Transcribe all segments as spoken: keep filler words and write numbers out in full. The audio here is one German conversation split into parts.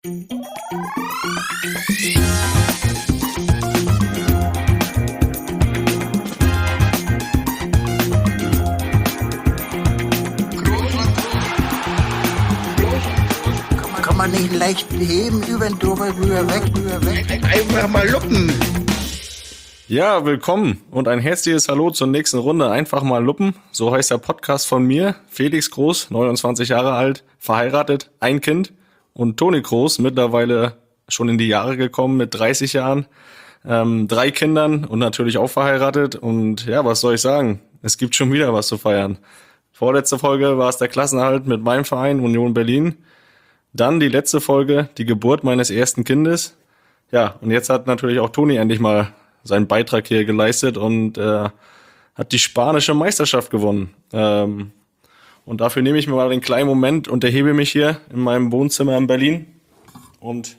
Kann man nicht leicht heben, über den drüber, rüber, weg, rüber, weg. Einfach mal luppen. Ja, willkommen und ein herzliches Hallo zur nächsten Runde. Einfach mal luppen. So heißt der Podcast von mir. Felix Groß, neunundzwanzig Jahre alt, verheiratet, ein Kind. Und Toni Groß, mittlerweile schon in die Jahre gekommen mit dreißig Jahren, ähm, drei Kindern und natürlich auch verheiratet. Und ja, was soll ich sagen? Es gibt schon wieder was zu feiern. Vorletzte Folge war es der Klassenerhalt mit meinem Verein Union Berlin. Dann die letzte Folge, die Geburt meines ersten Kindes. Ja, und jetzt hat natürlich auch Toni endlich mal seinen Beitrag hier geleistet und äh, hat die spanische Meisterschaft gewonnen. Ähm, und dafür nehme ich mir mal einen kleinen Moment und erhebe mich hier in meinem Wohnzimmer in Berlin und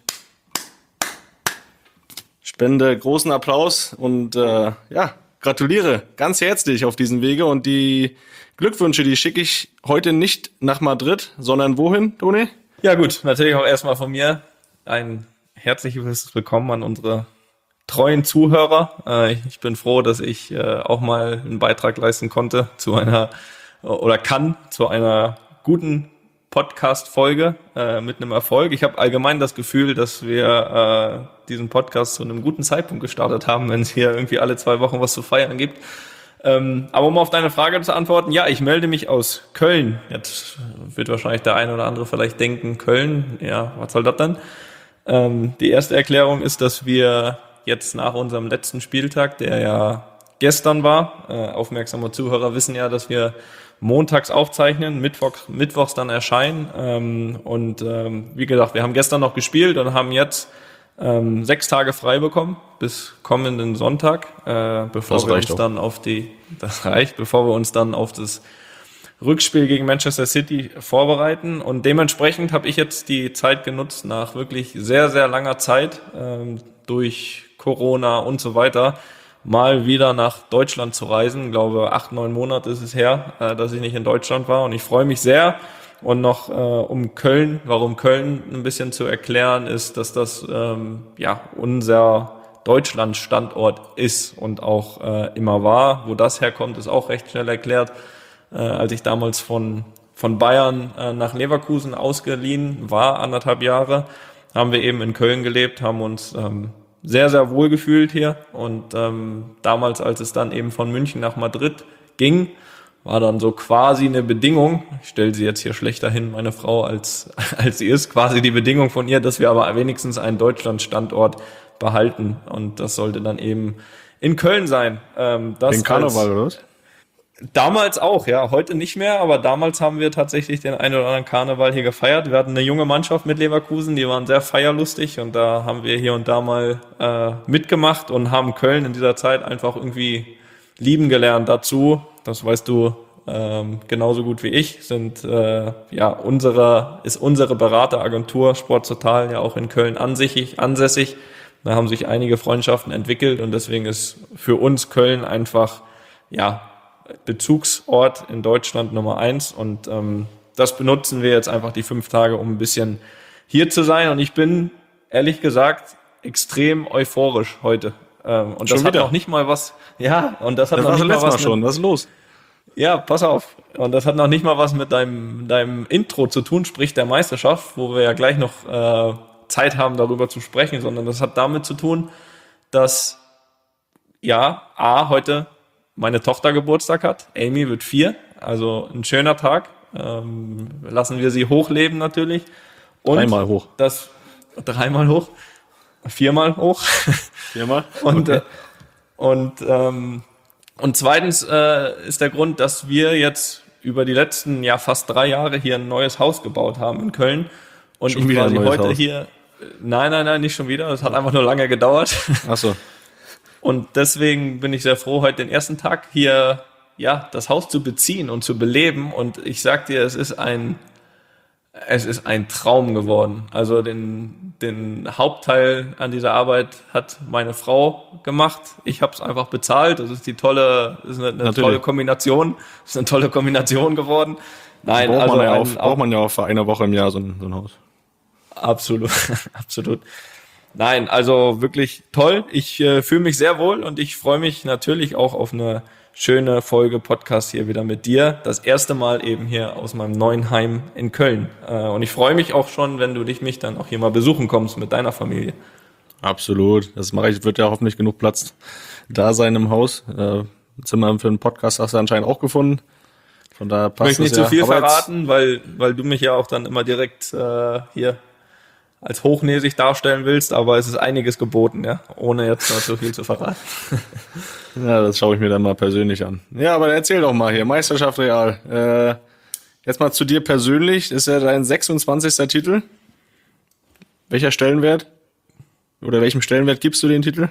spende großen Applaus und äh, ja, gratuliere ganz herzlich auf diesem Wege. Und die Glückwünsche, die schicke ich heute nicht nach Madrid, sondern wohin, Toni? Ja gut, natürlich auch erstmal von mir ein herzliches Willkommen an unsere treuen Zuhörer. Ich bin froh, dass ich auch mal einen Beitrag leisten konnte zu einer oder kann zu einer guten Podcast-Folge mit einem Erfolg. Ich habe allgemein das Gefühl, dass wir diesen Podcast zu einem guten Zeitpunkt gestartet haben, wenn es hier irgendwie alle zwei Wochen was zu feiern gibt. Aber um auf deine Frage zu antworten, ja, ich melde mich aus Köln. Jetzt wird wahrscheinlich der eine oder andere vielleicht denken, Köln, ja, was soll das denn? Die erste Erklärung ist, dass wir jetzt nach unserem letzten Spieltag, der ja gestern war, äh, aufmerksame Zuhörer wissen ja, dass wir montags aufzeichnen, Mittwoch, mittwochs dann erscheinen. Ähm, und ähm, wie gesagt, wir haben gestern noch gespielt und haben jetzt ähm, sechs Tage frei bekommen bis kommenden Sonntag, äh, bevor das wir uns doch. dann auf die, das reicht, bevor wir uns dann auf das Rückspiel gegen Manchester City vorbereiten. Und dementsprechend habe ich jetzt die Zeit genutzt, nach wirklich sehr, sehr langer Zeit, ähm, durch Corona und so weiter, mal wieder nach Deutschland zu reisen. Ich glaube, acht, neun Monate ist es her, äh, dass ich nicht in Deutschland war. Und ich freue mich sehr. Und noch äh, um Köln, warum Köln ein bisschen zu erklären, ist, dass das ähm, ja unser Deutschland-Standort ist und auch äh, immer war. Wo das herkommt, ist auch recht schnell erklärt. Äh, als ich damals von von Bayern äh, nach Leverkusen ausgeliehen war, anderthalb Jahre, haben wir eben in Köln gelebt, haben uns ähm, sehr, sehr wohl gefühlt hier. Und ähm, damals, als es dann eben von München nach Madrid ging, war dann so quasi eine Bedingung, ich stelle sie jetzt hier schlechter hin, meine Frau, als als sie ist, quasi die Bedingung von ihr, dass wir aber wenigstens einen Deutschland-Standort behalten. Und das sollte dann eben in Köln sein. Ähm, das Den Karneval, oder was? Damals auch, ja, heute nicht mehr, aber damals haben wir tatsächlich den einen oder anderen Karneval hier gefeiert. Wir hatten eine junge Mannschaft mit Leverkusen, die waren sehr feierlustig und da haben wir hier und da mal äh, mitgemacht und haben Köln in dieser Zeit einfach irgendwie lieben gelernt. Dazu, das weißt du ähm, genauso gut wie ich, sind äh, ja unsere ist unsere Berateragentur Sport Total ja auch in Köln ansässig, ansässig. Da haben sich einige Freundschaften entwickelt und deswegen ist für uns Köln einfach ja Bezugsort in Deutschland Nummer eins und ähm, das benutzen wir jetzt einfach die fünf Tage, um ein bisschen hier zu sein und ich bin, ehrlich gesagt, extrem euphorisch heute ähm, und Schon das hat wieder? noch nicht mal was, ja, und das hat Das noch war nicht schon mal letztes was Mal schon. mit, Was ist los? ja, pass auf, und das hat noch nicht mal was mit deinem, deinem Intro zu tun, sprich der Meisterschaft, wo wir ja gleich noch äh, Zeit haben, darüber zu sprechen, sondern das hat damit zu tun, dass ja, A, heute meine Tochter Geburtstag hat. Amy wird vier, also ein schöner Tag. Ähm, lassen wir sie hochleben natürlich. Und Dreimal hoch. Das dreimal hoch, viermal hoch. Viermal? Und Okay. äh, und ähm, und zweitens äh, ist der Grund, dass wir jetzt über die letzten ja fast drei Jahre hier ein neues Haus gebaut haben in Köln. Und Schon ich wieder ein quasi neues heute Haus? hier. Nein, nein, nein, nicht schon wieder. Das hat einfach nur lange gedauert. Ach so. Und deswegen bin ich sehr froh, heute den ersten Tag hier, ja, das Haus zu beziehen und zu beleben. Und ich sag dir, es ist ein, es ist ein Traum geworden. Also den, den Hauptteil an dieser Arbeit hat meine Frau gemacht. Ich habe es einfach bezahlt. Das ist die tolle, das ist eine, eine tolle Kombination. Das ist eine tolle Kombination geworden. Nein, braucht also man ja ein, auch, braucht man ja auch für eine Woche im Jahr so ein, so ein Haus. Absolut, absolut. Nein, also wirklich toll. Ich äh, fühle mich sehr wohl und ich freue mich natürlich auch auf eine schöne Folge Podcast hier wieder mit dir. Das erste Mal eben hier aus meinem neuen Heim in Köln. Äh, und ich freue mich auch schon, wenn du dich mich dann auch hier mal besuchen kommst mit deiner Familie. Absolut. Das mache ich. Wird ja hoffentlich genug Platz da sein im Haus. Äh, Zimmer für einen Podcast hast du anscheinend auch gefunden. Von daher passt ich möchte nicht ja. zu viel Aber verraten, weil, weil du mich ja auch dann immer direkt äh, hier als hochnäsig darstellen willst, aber es ist einiges geboten, ja, ohne jetzt noch zu viel zu verraten. Ja, das schaue ich mir dann mal persönlich an. Ja, aber erzähl doch mal hier, Meisterschaft Real. Äh, jetzt mal zu dir persönlich, ist ja dein sechsundzwanzigster Titel. Welcher Stellenwert? Oder welchem Stellenwert gibst du den Titel?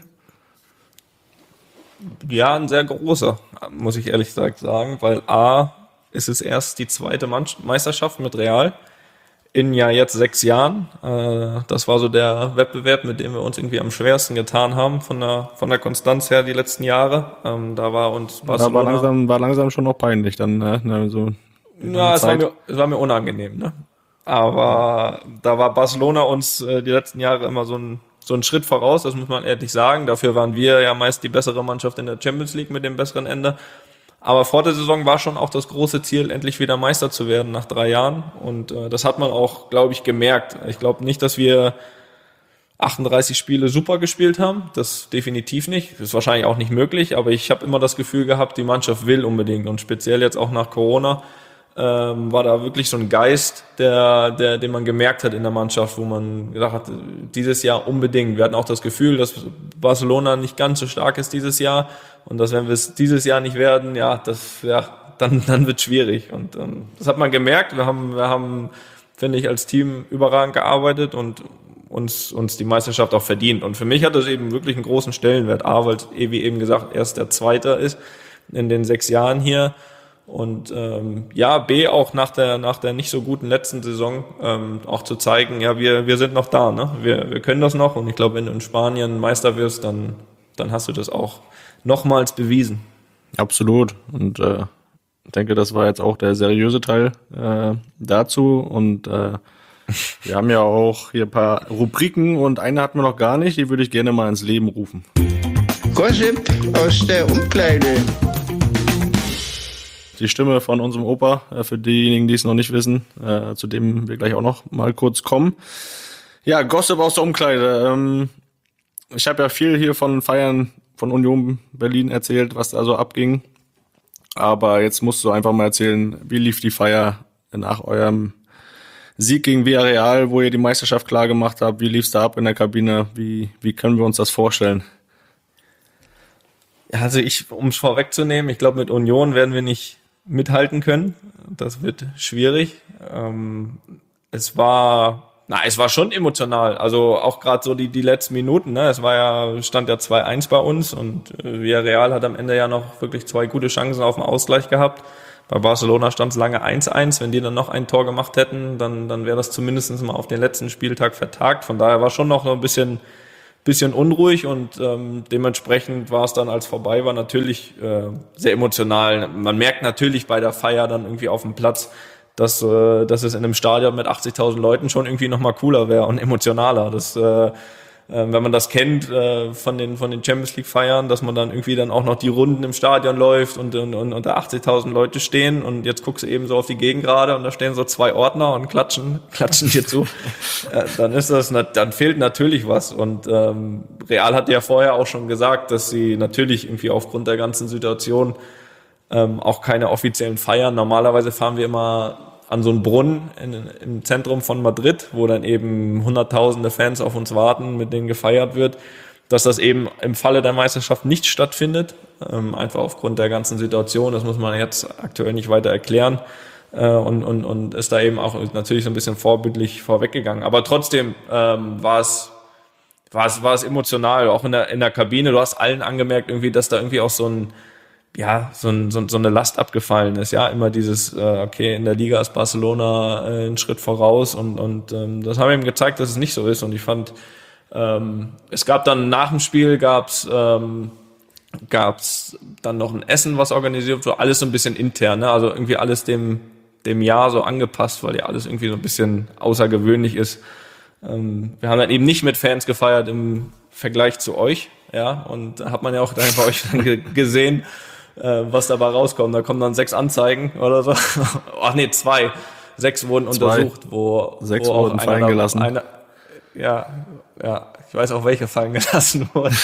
Ja, ein sehr großer, muss ich ehrlich gesagt sagen, weil A, ist es erst die zweite Meisterschaft mit Real in ja jetzt sechs Jahren. Das war so der Wettbewerb, mit dem wir uns irgendwie am schwersten getan haben von der von der Konstanz her die letzten Jahre. Da war uns Barcelona... Da war langsam, war langsam schon noch peinlich dann, ne? So ja, es war, mir, es war mir unangenehm, ne? Aber da war Barcelona uns die letzten Jahre immer so ein so ein Schritt voraus, das muss man ehrlich sagen. Dafür waren wir ja meist die bessere Mannschaft in der Champions League mit dem besseren Ende. Aber vor der Saison war schon auch das große Ziel, endlich wieder Meister zu werden nach drei Jahren. Und äh, das hat man auch, glaube ich, gemerkt. Ich glaube nicht, dass wir achtunddreißig Spiele super gespielt haben. Das definitiv nicht. Das ist wahrscheinlich auch nicht möglich. Aber ich habe immer das Gefühl gehabt, die Mannschaft will unbedingt. Und speziell jetzt auch nach Corona ähm, war da wirklich so ein Geist, der, der, den man gemerkt hat in der Mannschaft, wo man gesagt hat, dieses Jahr unbedingt. Wir hatten auch das Gefühl, dass Barcelona nicht ganz so stark ist dieses Jahr. Und dass, wenn wir es dieses Jahr nicht werden, ja, das, ja, dann, dann wird schwierig. Und ähm, das hat man gemerkt. Wir haben, wir haben, finde ich, als Team überragend gearbeitet und uns, uns die Meisterschaft auch verdient. Und für mich hat das eben wirklich einen großen Stellenwert. A, weil es, wie eben gesagt, erst der Zweite ist in den sechs Jahren hier. Und ähm, ja, B, auch nach der nach der nicht so guten letzten Saison ähm, auch zu zeigen, ja, wir wir sind noch da, ne? Wir wir können das noch. Und ich glaube, wenn du in Spanien Meister wirst, dann dann hast du das auch nochmals bewiesen. Absolut. Und äh, ich denke, das war jetzt auch der seriöse Teil äh, dazu. Und äh, wir haben ja auch hier ein paar Rubriken und eine hatten wir noch gar nicht, die würde ich gerne mal ins Leben rufen. Gossip aus der Umkleide. Die Stimme von unserem Opa, äh, für diejenigen, die es noch nicht wissen, äh, zu dem wir gleich auch noch mal kurz kommen. Ja, Gossip aus der Umkleide. Ähm, ich habe ja viel hier von Feiern von Union Berlin erzählt, was da so abging. Aber jetzt musst du einfach mal erzählen, wie lief die Feier nach eurem Sieg gegen Villarreal, wo ihr die Meisterschaft klar gemacht habt? Wie lief's da ab in der Kabine? Wie, wie können wir uns das vorstellen? Ja, also ich, um es vorwegzunehmen, ich glaube, mit Union werden wir nicht mithalten können. Das wird schwierig. Ähm, es war... Na, es war schon emotional, also auch gerade so die die letzten Minuten, ne? Es war ja stand ja zwei eins bei uns und äh, Villarreal hat am Ende ja noch wirklich zwei gute Chancen auf den Ausgleich gehabt. Bei Barcelona stand es lange eins eins, wenn die dann noch ein Tor gemacht hätten, dann dann wäre das zumindest mal auf den letzten Spieltag vertagt. Von daher war schon noch so ein bisschen bisschen unruhig und ähm, dementsprechend war es dann, als vorbei war, natürlich äh, sehr emotional. Man merkt natürlich bei der Feier dann irgendwie auf dem Platz, dass, äh, dass es in einem Stadion mit achtzigtausend Leuten schon irgendwie nochmal cooler wäre und emotionaler. Das, äh, äh, wenn man das kennt äh, von den von den Champions League Feiern, dass man dann irgendwie dann auch noch die Runden im Stadion läuft und, und, und unter achtzigtausend Leute stehen und jetzt guckst du eben so auf die Gegend gerade und da stehen so zwei Ordner und klatschen, klatschen dir zu. äh, dann ist das, dann fehlt natürlich was. Und ähm, Real hatte ja vorher auch schon gesagt, dass sie natürlich irgendwie aufgrund der ganzen Situation Ähm, auch keine offiziellen Feiern. Normalerweise fahren wir immer an so einen Brunnen in, im Zentrum von Madrid, wo dann eben hunderttausende Fans auf uns warten, mit denen gefeiert wird. Dass das eben im Falle der Meisterschaft nicht stattfindet, ähm, einfach aufgrund der ganzen Situation. Das muss man jetzt aktuell nicht weiter erklären. Äh, und, und, und ist da eben auch natürlich so ein bisschen vorbildlich vorweggegangen. Aber trotzdem ähm, war es war es war es emotional, auch in der in der Kabine. Du hast allen angemerkt irgendwie, dass da irgendwie auch so ein ja, so, ein, so, so eine Last abgefallen ist, ja, immer dieses, äh, okay, in der Liga ist Barcelona äh, einen Schritt voraus und, und ähm, das haben wir ihm gezeigt, dass es nicht so ist und ich fand, ähm, es gab dann nach dem Spiel gab's ähm, gab's dann noch ein Essen, was organisiert wurde, alles so ein bisschen intern, ne? Also irgendwie alles dem dem Jahr so angepasst, weil ja alles irgendwie so ein bisschen außergewöhnlich ist. ähm, wir haben dann eben nicht mit Fans gefeiert im Vergleich zu euch, ja, und da hat man ja auch dann bei euch dann ge- gesehen, äh, was dabei rauskommt. Da kommen dann sechs Anzeigen oder so. Ach nee, zwei. Sechs wurden Zwei. untersucht, wo, Sechs wo auch wurden einer fallen da- gelassen. Einer, ja, ja, ich weiß auch, welche fallen gelassen wurden.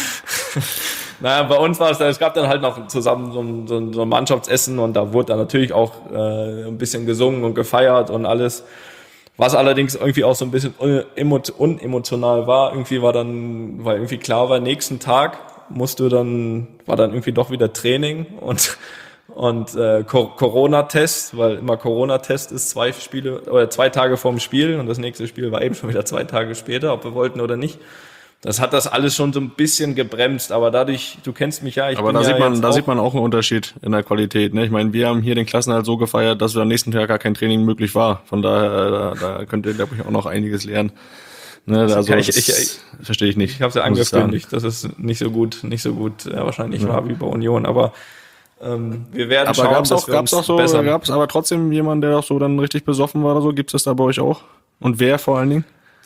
Naja, bei uns war es, es gab dann halt noch zusammen so ein, so ein, so ein Mannschaftsessen und da wurde dann natürlich auch äh, ein bisschen gesungen und gefeiert und alles. Was allerdings irgendwie auch so ein bisschen unemo- unemotional war. Irgendwie war dann, weil irgendwie klar war, nächsten Tag musst du dann, war dann irgendwie doch wieder Training und und äh, Co- Corona-Test, weil immer Corona-Test ist zwei Spiele oder zwei Tage vorm Spiel und das nächste Spiel war eben schon wieder zwei Tage später, ob wir wollten oder nicht. Das hat das alles schon so ein bisschen gebremst, aber dadurch, du kennst mich ja, ich Aber bin da ja sieht man, jetzt da auch, sieht man auch einen Unterschied in der Qualität. Ne? Ich meine, wir haben hier den Klassenerhalt so gefeiert, dass wir am nächsten Tag gar kein Training möglich war. Von daher, da, da könnt ihr, glaube ich, auch noch einiges lernen. Ne? Also, ich- das ich- ich- verstehe ich nicht. ich habe es ja muss ich sagen. angekündigt, dass es nicht so gut, nicht so gut äh, wahrscheinlich war wie bei Union, aber ähm, wir werden Aber schauen, gab's dass auch, wir gab's uns auch so, bessern. gab's aber trotzdem jemanden, der auch so dann richtig besoffen war oder so? Gibt's das da bei euch auch? Und wer vor allen Dingen?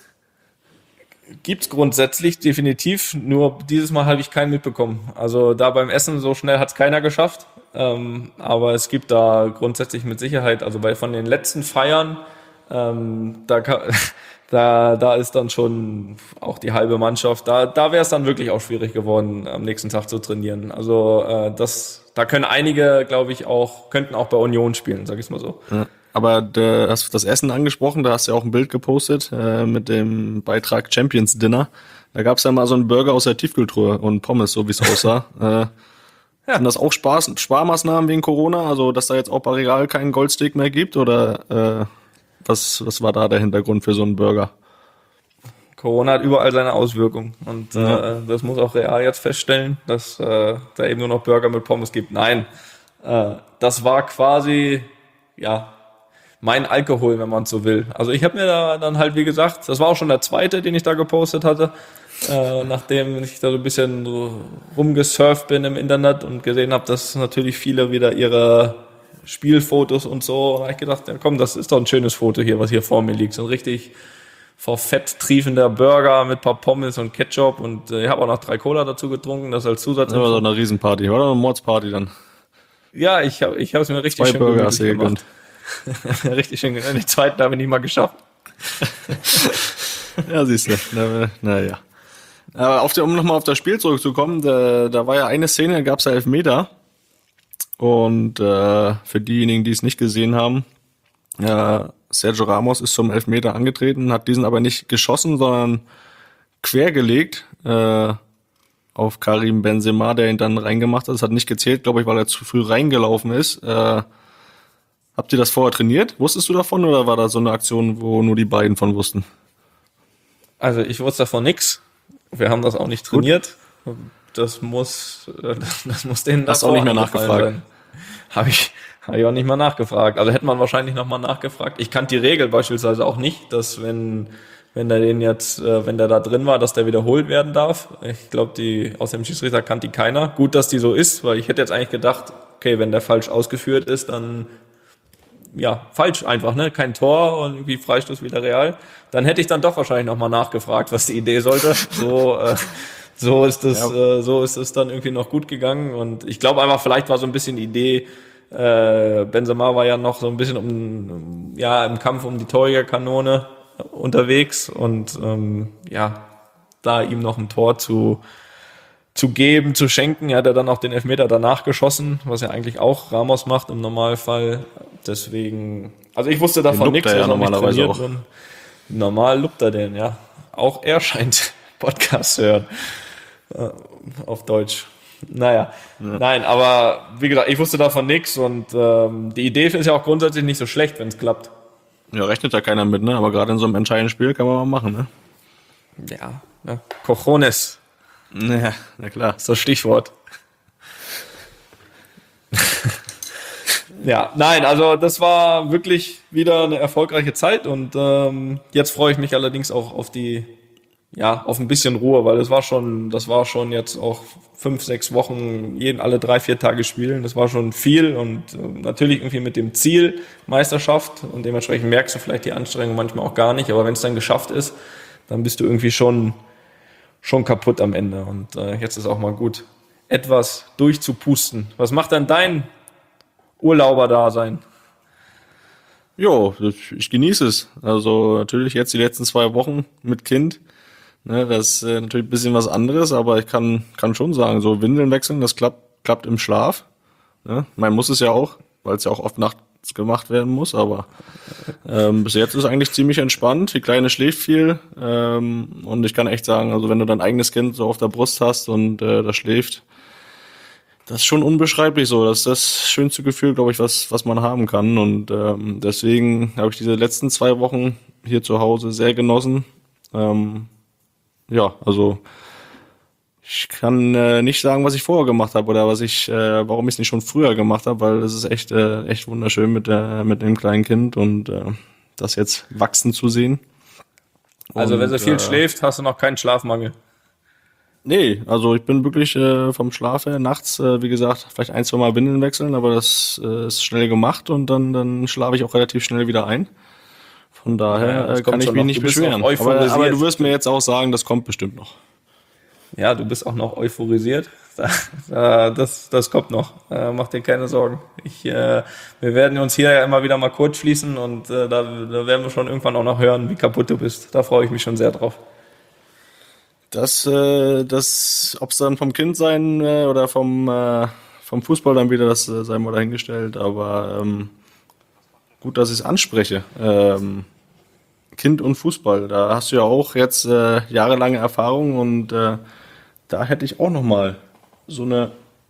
Gibt's grundsätzlich definitiv, nur dieses Mal habe ich keinen mitbekommen. Also da beim Essen so schnell hat's keiner geschafft, ähm, aber es gibt da grundsätzlich mit Sicherheit, also bei von den letzten Feiern, ähm, da, ka- da da ist dann schon auch die halbe Mannschaft, da da wäre es dann wirklich auch schwierig geworden, am nächsten Tag zu trainieren. Also äh, das, da können einige, glaube ich, auch könnten auch bei Union spielen, sag ich mal so. Ja. Aber du hast das Essen angesprochen, da hast du ja auch ein Bild gepostet äh, mit dem Beitrag Champions Dinner. Da gab's ja mal so einen Burger aus der Tiefkühltruhe und Pommes, so wie es aussah. äh, Sind das auch Spaß, Sparmaßnahmen wegen Corona? Also, dass da jetzt auch bei Real keinen Goldsteak mehr gibt? Oder äh, was, was war da der Hintergrund für so einen Burger? Corona hat überall seine Auswirkungen und Ja. äh, das muss auch Real jetzt feststellen, dass äh, da eben nur noch Burger mit Pommes gibt. Nein, äh, das war quasi, ja, mein Alkohol, wenn man so will. Also ich habe mir da dann halt, wie gesagt, das war auch schon der zweite, den ich da gepostet hatte, äh, nachdem ich da so ein bisschen so rumgesurft bin im Internet und gesehen habe, dass natürlich viele wieder ihre Spielfotos und so, da habe ich gedacht, ja komm, das ist doch ein schönes Foto hier, was hier vor mir liegt. So ein richtig vor Fett triefender Burger mit paar Pommes und Ketchup und äh, ich habe auch noch drei Cola dazu getrunken, das als Zusatz. Das war so eine Riesenparty. War doch eine Mordsparty dann. Ja, ich habe ich habe es mir richtig Zwei schön Burger hast du gemütlich gegönnt. gemacht. Richtig schön gegönnt. Den zweiten habe ich nicht mal geschafft. Ja, siehst du. Na, naja. Aber auf der, um nochmal auf das Spiel zurückzukommen, da, da war ja eine Szene, da gab's ja Elfmeter. Und äh, für diejenigen, die es nicht gesehen haben, äh, Sergio Ramos ist zum Elfmeter angetreten, hat diesen aber nicht geschossen, sondern quergelegt äh, auf Karim Benzema, der ihn dann reingemacht hat. Das hat nicht gezählt, glaube ich, weil er zu früh reingelaufen ist. Äh, habt ihr das vorher trainiert? Wusstest du davon oder war das so eine Aktion, wo nur die beiden von wussten? Also ich wusste davon nix. Wir haben das auch nicht trainiert. Das muss, äh, das muss denen Hast davor auch nicht mehr eingefallen nachgefragt? sein. Habe ich, habe ich auch nicht mal nachgefragt. Also hätte man wahrscheinlich noch mal nachgefragt. Ich kannte die Regel beispielsweise auch nicht, dass wenn wenn der den jetzt, äh, wenn der da drin war, dass der wiederholt werden darf. Ich glaube, die aus dem Schiedsrichter kannte die keiner. Gut, dass die so ist, weil ich hätte jetzt eigentlich gedacht, okay, wenn der falsch ausgeführt ist, dann ja, falsch einfach, ne? Kein Tor und irgendwie Freistoß wieder Real. Dann hätte ich dann doch wahrscheinlich nochmal nachgefragt, was die Idee sollte. So, äh, so ist es, Ja. äh, so ist es dann irgendwie noch gut gegangen. Und ich glaube einfach, vielleicht war so ein bisschen die Idee, äh, Benzema war ja noch so ein bisschen um, ja, im Kampf um die Torjägerkanone unterwegs und ähm, ja, da ihm noch ein Tor zu zu geben, zu schenken. Er hat ja dann auch den Elfmeter danach geschossen, was ja eigentlich auch Ramos macht im Normalfall. Deswegen, also ich wusste davon lobt nichts. er ja er ist noch nicht normalerweise trainiert auch. worden. Normal lobt er den, ja. Auch er scheint Podcast zu hören. Äh, Auf Deutsch. Naja, nein, aber wie gesagt, ich wusste davon nichts und ähm, die Idee ist ja auch grundsätzlich nicht so schlecht, wenn es klappt. Ja, rechnet da keiner mit, ne? Aber gerade in so einem entscheidenden Spiel kann man mal machen, ne? Ja, ne? Cojones Ja, na klar. ist das Stichwort. Ja, nein, also das war wirklich wieder eine erfolgreiche Zeit und ähm, jetzt freue ich mich allerdings auch auf die ja, auf ein bisschen Ruhe, weil es war schon, das war schon jetzt auch fünf, sechs Wochen, jeden, alle drei, vier Tage spielen. Das war schon viel und äh, natürlich irgendwie mit dem Ziel Meisterschaft und dementsprechend merkst du vielleicht die Anstrengung manchmal auch gar nicht, aber wenn es dann geschafft ist, dann bist du irgendwie schon, schon kaputt am Ende und äh, jetzt ist auch mal gut, etwas durchzupusten. Was macht dann dein Urlauber-Dasein? Jo, ich genieße es. Also natürlich jetzt die letzten zwei Wochen mit Kind. Ne, das ist äh, natürlich ein bisschen was anderes, aber ich kann kann schon sagen, so Windeln wechseln, das klappt klappt im Schlaf. Ne? Man muss es ja auch, weil es ja auch oft nachts gemacht werden muss, aber ähm, bis jetzt ist es eigentlich ziemlich entspannt. Die Kleine schläft viel ähm, und ich kann echt sagen, also wenn du dein eigenes Kind so auf der Brust hast und äh, das schläft, das ist schon unbeschreiblich so. Das ist das schönste Gefühl, glaube ich, was was man haben kann und ähm, deswegen habe ich diese letzten zwei Wochen hier zu Hause sehr genossen. Ähm, Ja, also ich kann äh, nicht sagen, was ich vorher gemacht habe oder was ich, äh, warum ich es nicht schon früher gemacht habe, weil es ist echt, äh, echt wunderschön mit der, mit dem kleinen Kind und äh, das jetzt wachsen zu sehen. Also und, wenn sie viel äh, schläft, hast du noch keinen Schlafmangel. Nee, also ich bin wirklich äh, vom Schlaf her nachts, äh, wie gesagt, vielleicht ein, zwei Mal Windeln wechseln, aber das äh, ist schnell gemacht und dann, dann schlafe ich auch relativ schnell wieder ein. Von daher Ja, das äh, kommt kann ich schon mich noch. nicht Du bist beschweren. noch Aber, euphorisiert. aber du wirst mir jetzt auch sagen, das kommt bestimmt noch. Ja, du bist auch noch euphorisiert. Das, das kommt noch. Mach dir keine Sorgen. Ich, äh, wir werden uns hier ja immer wieder mal kurz schließen und äh, da, da werden wir schon irgendwann auch noch hören, wie kaputt du bist. Da freue ich mich schon sehr drauf. Das, äh, das, ob es dann vom Kind sein äh, oder vom, äh, vom Fußball dann wieder, das äh, sei mal dahingestellt. Aber ähm, gut, dass ich es anspreche. Ähm, Kind und Fußball, da hast du ja auch jetzt äh, jahrelange Erfahrung und äh, da hätte ich auch noch mal so eine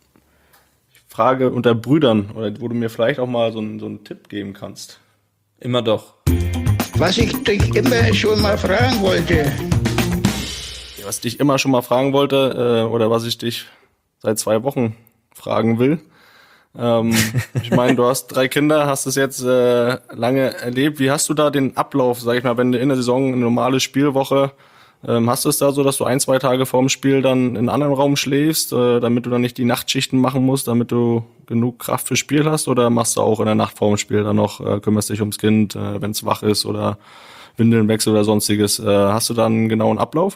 Frage unter Brüdern, oder wo du mir vielleicht auch mal so einen, so einen Tipp geben kannst. Immer doch. Was ich dich immer schon mal fragen wollte. Was ich dich immer schon mal fragen wollte, äh, oder was ich dich seit zwei Wochen fragen will. Ähm, ich meine, du hast drei Kinder, hast es jetzt äh, lange erlebt. Wie hast du da den Ablauf, sag ich mal, wenn du in der Saison eine normale Spielwoche, ähm, hast du es da so, dass du ein, zwei Tage vorm Spiel dann in einen anderen Raum schläfst, äh, damit du dann nicht die Nachtschichten machen musst, damit du genug Kraft fürs Spiel hast? Oder machst du auch in der Nacht vorm Spiel dann noch, äh, kümmerst dich ums Kind, äh, wenn es wach ist oder Windeln wechselt oder sonstiges? Äh, hast du da einen genauen Ablauf?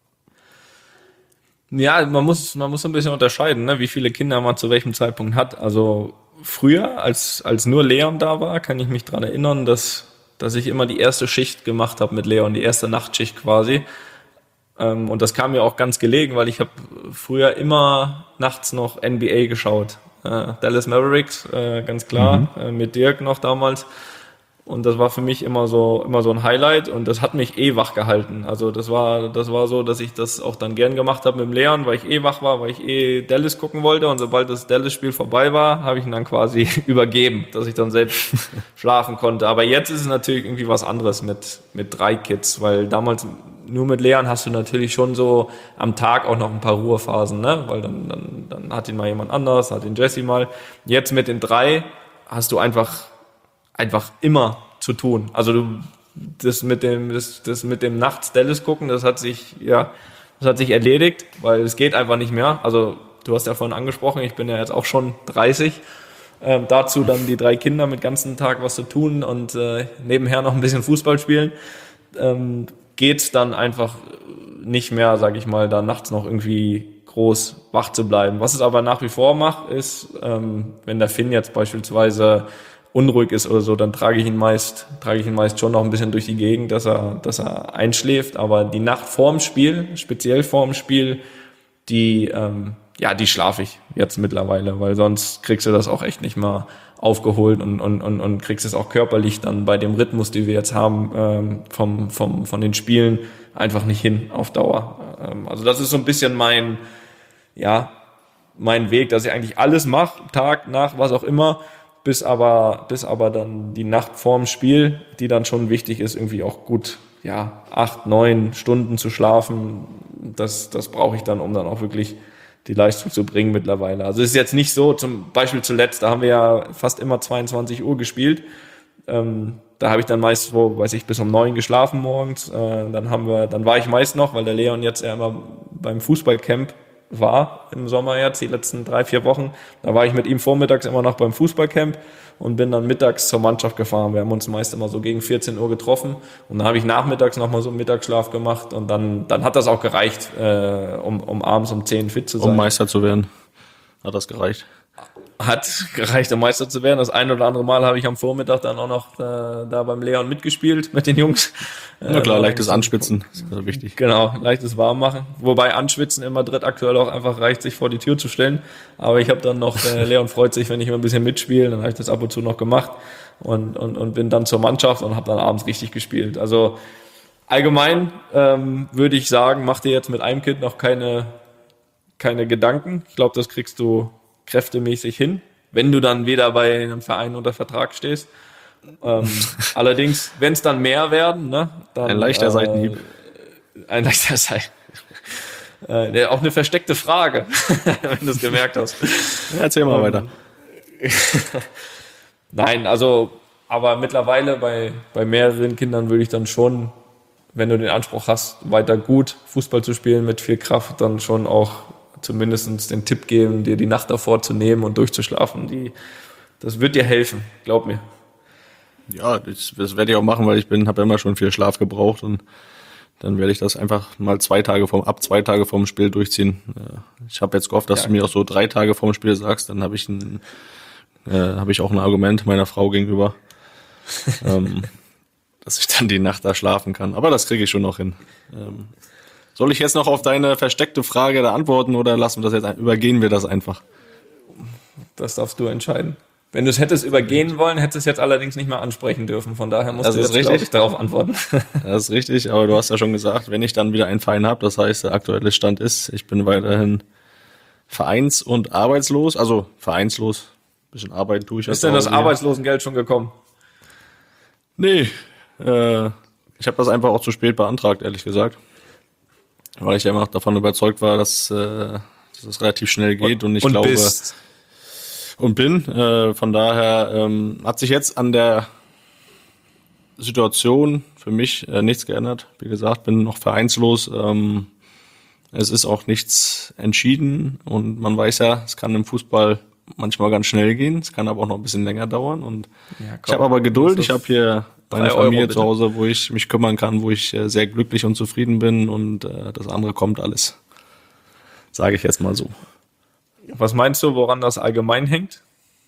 Ja, man muss, man muss ein bisschen unterscheiden, ne, wie viele Kinder man zu welchem Zeitpunkt hat. Also früher, als, als nur Leon da war, kann ich mich dran erinnern, dass, dass ich immer die erste Schicht gemacht habe mit Leon, die erste Nachtschicht quasi. Ähm, und das kam mir auch ganz gelegen, weil ich habe früher immer nachts noch N B A geschaut. Äh, Dallas Mavericks, äh, ganz klar, mhm. äh, mit Dirk noch damals. Und das war für mich immer so, immer so ein Highlight und das hat mich eh wach gehalten. Also das war, das war so, dass ich das auch dann gern gemacht habe mit dem Leon, weil ich eh wach war, weil ich eh Dallas gucken wollte und sobald das Dallas-Spiel vorbei war, habe ich ihn dann quasi übergeben, dass ich dann selbst schlafen konnte. Aber jetzt ist es natürlich irgendwie was anderes mit, mit drei Kids, weil damals nur mit Leon hast du natürlich schon so am Tag auch noch ein paar Ruhephasen, ne? Weil dann, dann, dann hat ihn mal jemand anders, hat ihn Jesse mal. Jetzt mit den drei hast du einfach einfach immer zu tun. Also du, das mit dem, das, das mit dem nachts Dallas gucken, das hat sich, ja, das hat sich erledigt, weil es geht einfach nicht mehr. Also du hast ja vorhin angesprochen, ich bin ja jetzt auch schon dreißig. Ähm, dazu dann die drei Kinder mit ganzen Tag was zu tun und äh, nebenher noch ein bisschen Fußball spielen. Ähm, geht dann einfach nicht mehr, sag ich mal, da nachts noch irgendwie groß wach zu bleiben. Was es aber nach wie vor macht, ist, ähm, wenn der Finn jetzt beispielsweise unruhig ist oder so, dann trage ich ihn meist, trage ich ihn meist schon noch ein bisschen durch die Gegend, dass er, dass er einschläft. Aber die Nacht vorm Spiel, speziell vorm Spiel, die, ähm, ja, die schlafe ich jetzt mittlerweile, weil sonst kriegst du das auch echt nicht mal aufgeholt und, und, und, und kriegst es auch körperlich dann bei dem Rhythmus, den wir jetzt haben, ähm, vom, vom, von den Spielen einfach nicht hin auf Dauer. Ähm, also das ist so ein bisschen mein, ja, mein Weg, dass ich eigentlich alles mache, Tag, Nacht, was auch immer, bis aber, bis aber dann die Nacht vorm Spiel, die dann schon wichtig ist, irgendwie auch gut, ja, acht, neun Stunden zu schlafen. Das, das brauche ich dann, um dann auch wirklich die Leistung zu bringen mittlerweile. Also es ist jetzt nicht so, zum Beispiel zuletzt, da haben wir ja fast immer zweiundzwanzig Uhr gespielt. Ähm, da habe ich dann meist, wo, weiß ich, bis um neun geschlafen morgens. Äh, dann haben wir, dann war ich meist noch, weil der Leon jetzt ja immer beim Fußballcamp war im Sommer jetzt, die letzten drei, vier Wochen. Da war ich mit ihm vormittags immer noch beim Fußballcamp und bin dann mittags zur Mannschaft gefahren. Wir haben uns meist immer so gegen vierzehn Uhr getroffen und dann habe ich nachmittags nochmal so einen Mittagsschlaf gemacht und dann, dann hat das auch gereicht, äh, um, um abends um zehn fit zu sein. Um Meister zu werden. Hat das gereicht? Hat gereicht, um Meister zu werden. Das ein oder andere Mal habe ich am Vormittag dann auch noch äh, da beim Leon mitgespielt mit den Jungs. Na klar, äh, leichtes Anschwitzen, ist also wichtig. Genau, leichtes Warmmachen. Wobei Anschwitzen in Madrid aktuell auch einfach reicht, sich vor die Tür zu stellen. Aber ich habe dann noch, äh, Leon freut sich, wenn ich immer ein bisschen mitspiele, dann habe ich das ab und zu noch gemacht und, und, und bin dann zur Mannschaft und habe dann abends richtig gespielt. Also allgemein ähm, würde ich sagen, mach dir jetzt mit einem Kind noch keine, keine Gedanken. Ich glaube, das kriegst du kräftemäßig hin, wenn du dann wieder bei einem Verein unter Vertrag stehst. Ähm, allerdings, wenn es dann mehr werden, ne, dann, Ein leichter äh, Seitenhieb. Ein leichter Seitenhieb. Äh, auch eine versteckte Frage, wenn du es gemerkt hast. Ja, erzähl mal ähm, weiter. Nein, also, aber mittlerweile bei, bei mehreren Kindern würde ich dann schon, wenn du den Anspruch hast, weiter gut Fußball zu spielen mit viel Kraft, dann schon auch zumindest den Tipp geben, dir die Nacht davor zu nehmen und durchzuschlafen. Die, das wird dir helfen, glaub mir. Ja, das, das werde ich auch machen, weil ich bin, habe immer schon viel Schlaf gebraucht und dann werde ich das einfach mal zwei Tage vom, ab zwei Tage vorm Spiel durchziehen. Ich habe jetzt gehofft, dass ja. du mir auch so drei Tage vorm Spiel sagst, dann habe ich ein, äh, habe ich auch ein Argument meiner Frau gegenüber, ähm, dass ich dann die Nacht da schlafen kann. Aber das kriege ich schon noch hin. Ähm, Soll ich jetzt noch auf deine versteckte Frage da antworten oder lassen wir das jetzt, übergehen wir das einfach? Das darfst du entscheiden. Wenn du es hättest übergehen wollen, hättest du es jetzt allerdings nicht mehr ansprechen dürfen. Von daher musst Das du ist jetzt, richtig. glaube ich, darauf antworten. Das ist richtig, aber du hast ja schon gesagt, wenn ich dann wieder einen Verein habe, das heißt, der aktuelle Stand ist, ich bin weiterhin vereins- und arbeitslos, also vereinslos, ein bisschen Arbeit tue ich. Ist denn das Arbeitslosengeld schon gekommen? Nee, äh, ich habe das einfach auch zu spät beantragt, ehrlich gesagt. Weil ich ja immer noch davon überzeugt war, dass, äh, dass es relativ schnell geht und ich und glaube bist. und bin. Äh, von daher ähm, hat sich jetzt an der Situation für mich äh, nichts geändert. Wie gesagt, bin noch vereinslos. Ähm, es ist auch nichts entschieden und man weiß ja, es kann im Fußball manchmal ganz schnell gehen. Es kann aber auch noch ein bisschen länger dauern und Ja, komm, ich habe aber Geduld. Ich habe hier meine drei Euro, Familie bitte. zu Hause, wo ich mich kümmern kann, wo ich äh, sehr glücklich und zufrieden bin und äh, das andere kommt alles. Sage ich jetzt mal so. Was meinst du, woran das allgemein hängt?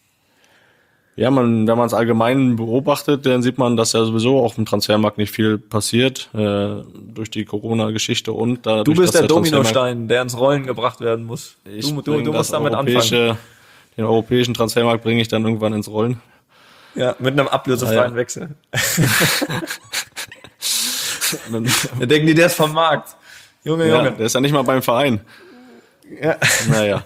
Ja, man, wenn man es allgemein beobachtet, dann sieht man, dass ja sowieso auch im Transfermarkt nicht viel passiert äh, durch die Corona-Geschichte und dadurch, Du bist dass der, der Transfermarkt- Dominostein, der ins Rollen gebracht werden muss. Ich Du, du, bring du das musst damit anfangen. europäische- Den europäischen Transfermarkt bringe ich dann irgendwann ins Rollen. Ja, mit einem ablösefreien Ah, ja. Wechsel. Da denken die, der ist vom Markt. Junge, Ja, Junge. der ist ja nicht mal beim Verein. Ja. Naja.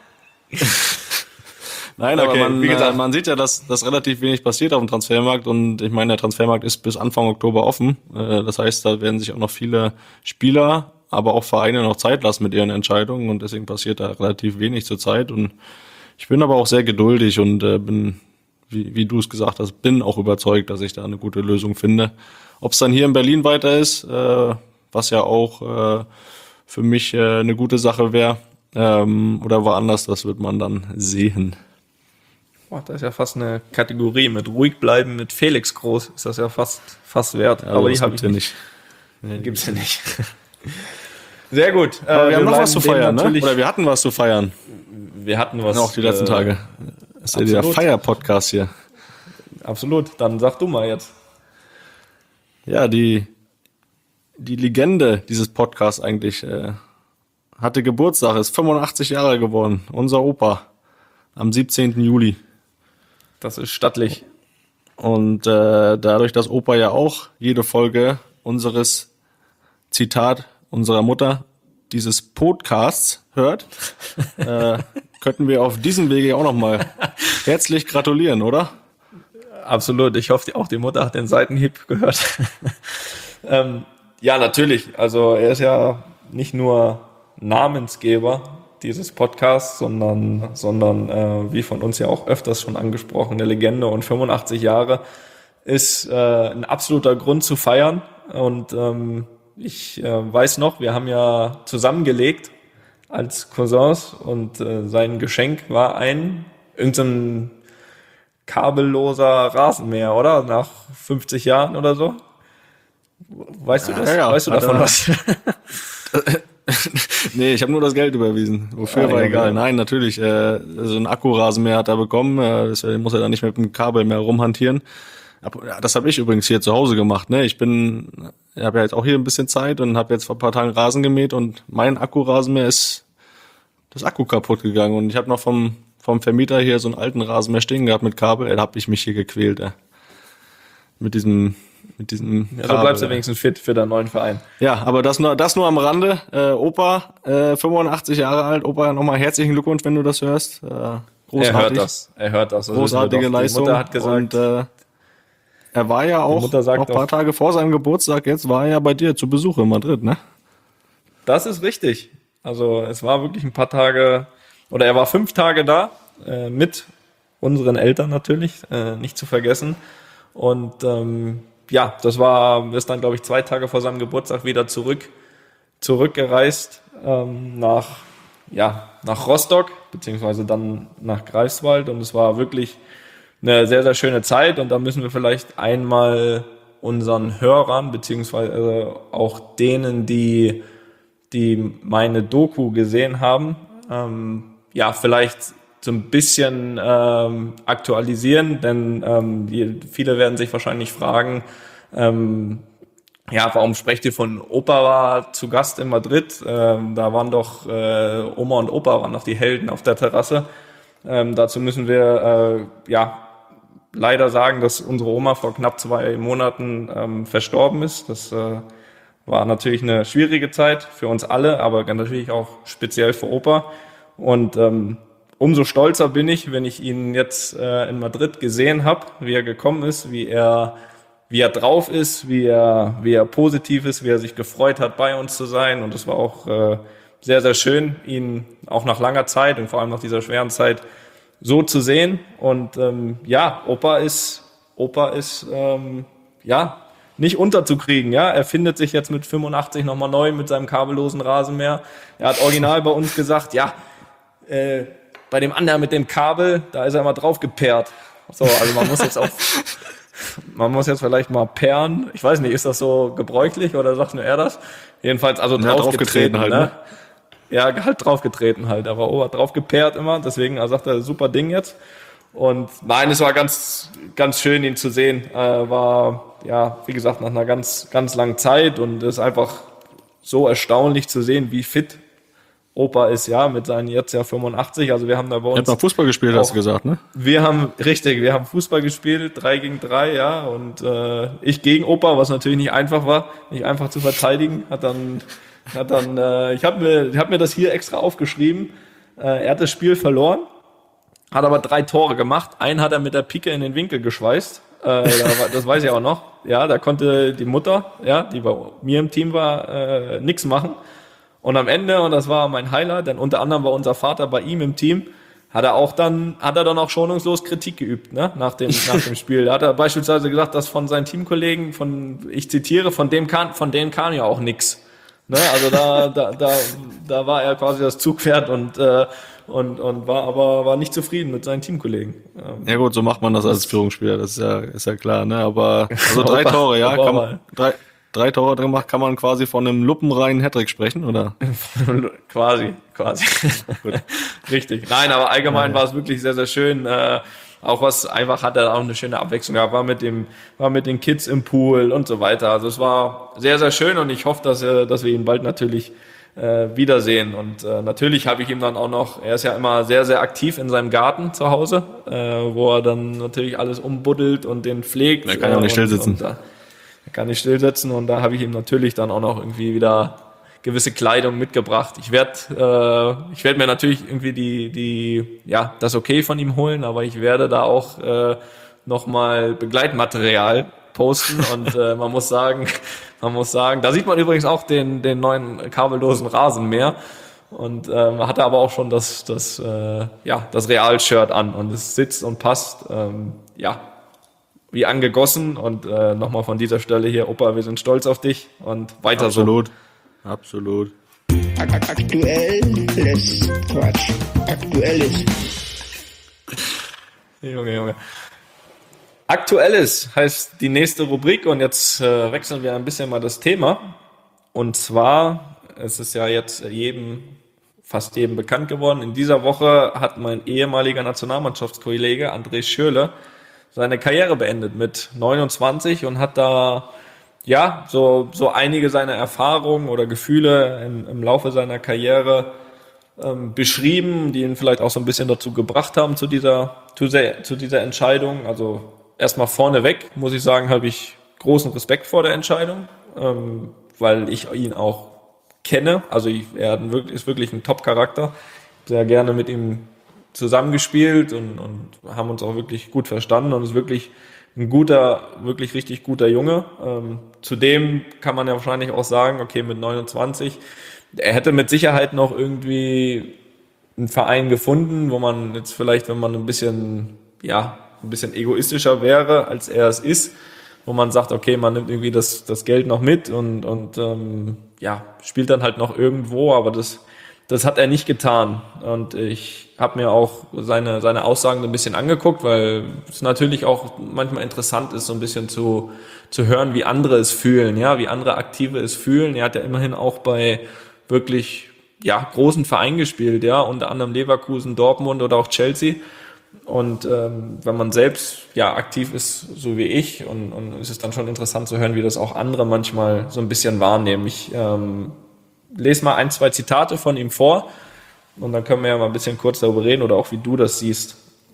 Nein, aber Okay, man, wie gesagt. äh, man sieht ja, dass, dass relativ wenig passiert auf dem Transfermarkt und ich meine, der Transfermarkt ist bis Anfang Oktober offen. Äh, Das heißt, da werden sich auch noch viele Spieler, aber auch Vereine noch Zeit lassen mit ihren Entscheidungen und deswegen passiert da relativ wenig zurzeit und ich bin aber auch sehr geduldig und äh, bin, wie, wie du es gesagt hast, bin auch überzeugt, dass ich da eine gute Lösung finde. Ob es dann hier in Berlin weiter ist, äh, was ja auch äh, für mich äh, eine gute Sache wäre, ähm, oder woanders, das wird man dann sehen. Boah, das ist ja fast eine Kategorie. Mit ruhig bleiben, mit Felix Groß ist das ja fast, fast wert. Ja, aber die das habe gibt's ich ja nicht. nicht. Nee, Gibt's ja nicht. Sehr gut. Aber Äh, wir haben noch bleiben was zu dem feiern, ne? natürlich- Oder wir hatten was zu feiern. Wir hatten was. Auch die letzten äh, Tage. Das ist ja der absolut. Feier-Podcast hier. Absolut. Dann sag du mal jetzt. Ja, die, die Legende dieses Podcasts eigentlich äh, hatte Geburtstag, ist fünfundachtzig Jahre geworden. Unser Opa. Am siebzehnten Juli. Das ist stattlich. Und äh, dadurch, dass Opa ja auch jede Folge unseres Zitat unserer Mutter dieses Podcasts hört, äh, könnten wir auf diesem Wege auch nochmal herzlich gratulieren, oder? Absolut. Ich hoffe, auch die Mutter hat den Seitenhieb gehört. ähm, ja, natürlich. Also er ist ja nicht nur Namensgeber dieses Podcasts, sondern, sondern äh, wie von uns ja auch öfters schon angesprochen, eine Legende und fünfundachtzig Jahre. ist äh, ein absoluter Grund zu feiern. Und ähm, ich äh, weiß noch, wir haben ja zusammengelegt als Cousins und äh, sein Geschenk war ein irgendein kabelloser Rasenmäher, oder? Nach fünfzig Jahren oder so. Weißt du das? Ja, ja. Weißt du davon was? Nee, ich habe nur das Geld überwiesen. Wofür Ah, war ja, egal. genau. Nein, natürlich. Äh, so ein Akkurasenmäher hat er bekommen. Äh, deswegen muss er dann nicht mit dem Kabel mehr rumhantieren. Ab- ja, Das habe ich übrigens hier zu Hause gemacht. Ne, ich bin, ich habe ja jetzt auch hier ein bisschen Zeit und habe jetzt vor ein paar Tagen Rasen gemäht und mein Akkurasenmäher ist das Akku kaputt gegangen und ich habe noch vom vom Vermieter hier so einen alten Rasenmäher stehen gehabt mit Kabel. Ey, da habe ich mich hier gequält. Ey. Mit diesem mit diesem Ja, so Kabel, bleibst du ey. wenigstens fit für deinen neuen Verein. Ja, aber das nur, das nur am Rande. Äh, Opa, äh, fünfundachtzig Jahre alt. Opa, nochmal herzlichen Glückwunsch, wenn du das hörst. Äh, großartig. Er hört das. Er hört das. das Großartige wissen wir doch. Leistung. Die Mutter hat gesagt, Und äh, er war ja auch Mutter sagt noch ein paar auch- Tage vor seinem Geburtstag, jetzt war er ja bei dir zu Besuch in Madrid, ne? das ist richtig. Also es war wirklich ein paar Tage, oder er war fünf Tage da, äh, mit unseren Eltern natürlich, äh, nicht zu vergessen. Und ähm, ja, das war, ist dann, glaube ich, zwei Tage vor seinem Geburtstag wieder zurück, zurückgereist ähm, nach, ja, nach Rostock, beziehungsweise dann nach Greifswald. Und es war wirklich eine sehr, sehr schöne Zeit. Und da müssen wir vielleicht einmal unseren Hörern, beziehungsweise auch denen, die, die meine Doku gesehen haben, ähm, ja, vielleicht so ein bisschen ähm, aktualisieren, denn ähm, die, viele werden sich wahrscheinlich fragen, ähm, ja, warum sprecht ihr von Opa war zu Gast in Madrid? Ähm, da waren doch äh, Oma und Opa waren doch die Helden auf der Terrasse. Ähm, dazu müssen wir äh, ja leider sagen, dass unsere Oma vor knapp zwei Monaten ähm, verstorben ist. Das äh, war natürlich eine schwierige Zeit für uns alle, aber natürlich auch speziell für Opa. Und ähm, umso stolzer bin ich, wenn ich ihn jetzt äh, in Madrid gesehen habe, wie er gekommen ist, wie er wie er drauf ist, wie er wie er positiv ist, wie er sich gefreut hat, bei uns zu sein. Und es war auch äh, sehr, sehr schön, ihn auch nach langer Zeit und vor allem nach dieser schweren Zeit so zu sehen. Und ähm, ja, Opa ist Opa ist ähm, ja nicht unterzukriegen. Ja, er findet sich jetzt mit fünfundachtzig nochmal neu mit seinem kabellosen Rasenmäher. Er hat original bei uns gesagt, ja, äh, bei dem anderen mit dem Kabel, da ist er mal drauf geperrt. So, also man muss jetzt auch, man muss jetzt vielleicht mal perren. Ich weiß nicht, ist das so gebräuchlich oder sagt nur er das? Jedenfalls, also Ja, draufgetreten draufgetreten halt, ne? ne? Ja, halt draufgetreten halt, aber Ober drauf geperrt immer, deswegen er sagt er, super Ding jetzt. Und nein, es war ganz, ganz schön, ihn zu sehen. Äh, war, ja, wie gesagt, nach einer ganz, ganz langen Zeit und es ist einfach so erstaunlich zu sehen, wie fit Opa ist, ja, mit seinen jetzt ja fünfundachtzig. Also wir haben da bei Er hat uns mal Fußball gespielt, hast du gesagt, ne? wir haben, richtig, wir haben Fußball gespielt, drei gegen drei, ja, und äh, ich gegen Opa, was natürlich nicht einfach war, nicht einfach zu verteidigen, hat dann, hat dann, äh, ich habe mir, ich hab mir das hier extra aufgeschrieben, äh, er hat das Spiel verloren, hat aber drei Tore gemacht, einen hat er mit der Pike in den Winkel geschweißt, äh, da war, das weiß ich auch noch, ja, da konnte die Mutter, ja, die bei mir im Team war, äh, nix machen. Und am Ende, und das war mein Highlight, denn unter anderem war unser Vater bei ihm im Team, hat er auch dann, hat er dann auch schonungslos Kritik geübt, ne, nach dem, nach dem Spiel. Da hat er beispielsweise gesagt, dass von seinen Teamkollegen, von, ich zitiere, von dem kann, von denen kam ja auch nix. Ne, also da, da, da, da war er quasi das Zugpferd und, äh, und, und war aber, war nicht zufrieden mit seinen Teamkollegen. Ähm, Ja gut, so macht man das als Führungsspieler, das ist ja, ist ja klar, ne? Aber also drei Opa, Tore, ja, Opa kann mal. man, drei, drei Tore drin macht, kann man quasi von einem lupenreinen Hattrick sprechen, oder? quasi, quasi. Richtig. Nein, aber allgemein war es wirklich sehr, sehr schön. Äh, auch was einfach hat er auch eine schöne Abwechslung gehabt, war mit dem, war mit den Kids im Pool und so weiter. Also es war sehr, sehr schön und ich hoffe, dass er, dass wir ihn bald natürlich äh, wiedersehen. Und äh, natürlich habe ich ihm dann auch noch, er ist ja immer sehr, sehr aktiv in seinem Garten zu Hause, äh, wo er dann natürlich alles umbuddelt und den pflegt. Er kann ja auch nicht äh, still sitzen. Und, und da, er kann nicht still sitzen und da habe ich ihm natürlich dann auch noch irgendwie wieder gewisse Kleidung mitgebracht. Ich werde äh, ich werde mir natürlich irgendwie die die ja das Okay von ihm holen, aber ich werde da auch äh, nochmal Begleitmaterial posten und äh, man muss sagen, man muss sagen, da sieht man übrigens auch den den neuen kabellosen Rasenmäher und äh, man hatte aber auch schon das das äh, ja das Real-Shirt an und es sitzt und passt. Ähm, ja, wie angegossen und äh, nochmal von dieser Stelle hier, Opa, wir sind stolz auf dich und weiter Absolut. so. Absolut. Aktuelles Quatsch. Aktuelles. Junge, Junge. Aktuelles heißt die nächste Rubrik und jetzt äh, wechseln wir ein bisschen mal das Thema. Und zwar, es ist ja jetzt jedem, fast jedem bekannt geworden, in dieser Woche hat mein ehemaliger Nationalmannschaftskollege André Schürrle seine Karriere beendet mit neunundzwanzig und hat da ja so so einige seiner Erfahrungen oder Gefühle im, im Laufe seiner Karriere ähm, beschrieben, die ihn vielleicht auch so ein bisschen dazu gebracht haben zu dieser zu dieser, zu dieser Entscheidung. Also erstmal vorneweg muss ich sagen, habe ich großen Respekt vor der Entscheidung, ähm, weil ich ihn auch kenne. Also ich, er hat wirklich, ist wirklich ein Top-Charakter. Sehr gerne mit ihm zusammengespielt und, und haben uns auch wirklich gut verstanden und ist wirklich ein guter, wirklich richtig guter Junge. Ähm, zudem kann man ja wahrscheinlich auch sagen, okay, mit neunundzwanzig, er hätte mit Sicherheit noch irgendwie einen Verein gefunden, wo man jetzt vielleicht, wenn man ein bisschen, ja, ein bisschen egoistischer wäre, als er es ist, wo man sagt, okay, man nimmt irgendwie das, das Geld noch mit und, und ähm, ja, spielt dann halt noch irgendwo, aber das, das hat er nicht getan. Und ich habe mir auch seine, seine Aussagen ein bisschen angeguckt, weil es natürlich auch manchmal interessant ist, so ein bisschen zu, zu hören, wie andere es fühlen, ja, wie andere Aktive es fühlen. Er hat ja immerhin auch bei wirklich, ja, großen Vereinen gespielt, ja, unter anderem Leverkusen, Dortmund oder auch Chelsea. Und ähm, wenn man selbst ja aktiv ist, so wie ich, und, und ist es dann schon interessant zu hören, wie das auch andere manchmal so ein bisschen wahrnehmen. Ich ähm, lese mal ein, zwei Zitate von ihm vor und dann können wir ja mal ein bisschen kurz darüber reden oder auch wie du das siehst.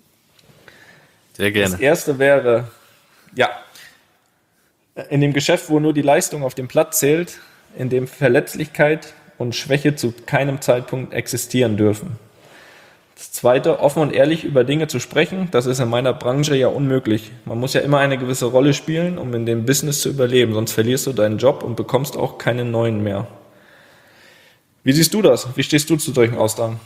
Sehr gerne. Das erste wäre, ja, in dem Geschäft, wo nur die Leistung auf dem Platz zählt, in dem Verletzlichkeit und Schwäche zu keinem Zeitpunkt existieren dürfen. Das zweite, offen und ehrlich über Dinge zu sprechen, das ist in meiner Branche ja unmöglich. Man muss ja immer eine gewisse Rolle spielen, um in dem Business zu überleben, sonst verlierst du deinen Job und bekommst auch keinen neuen mehr. Wie siehst du das? Wie stehst du zu solchen Aussagen?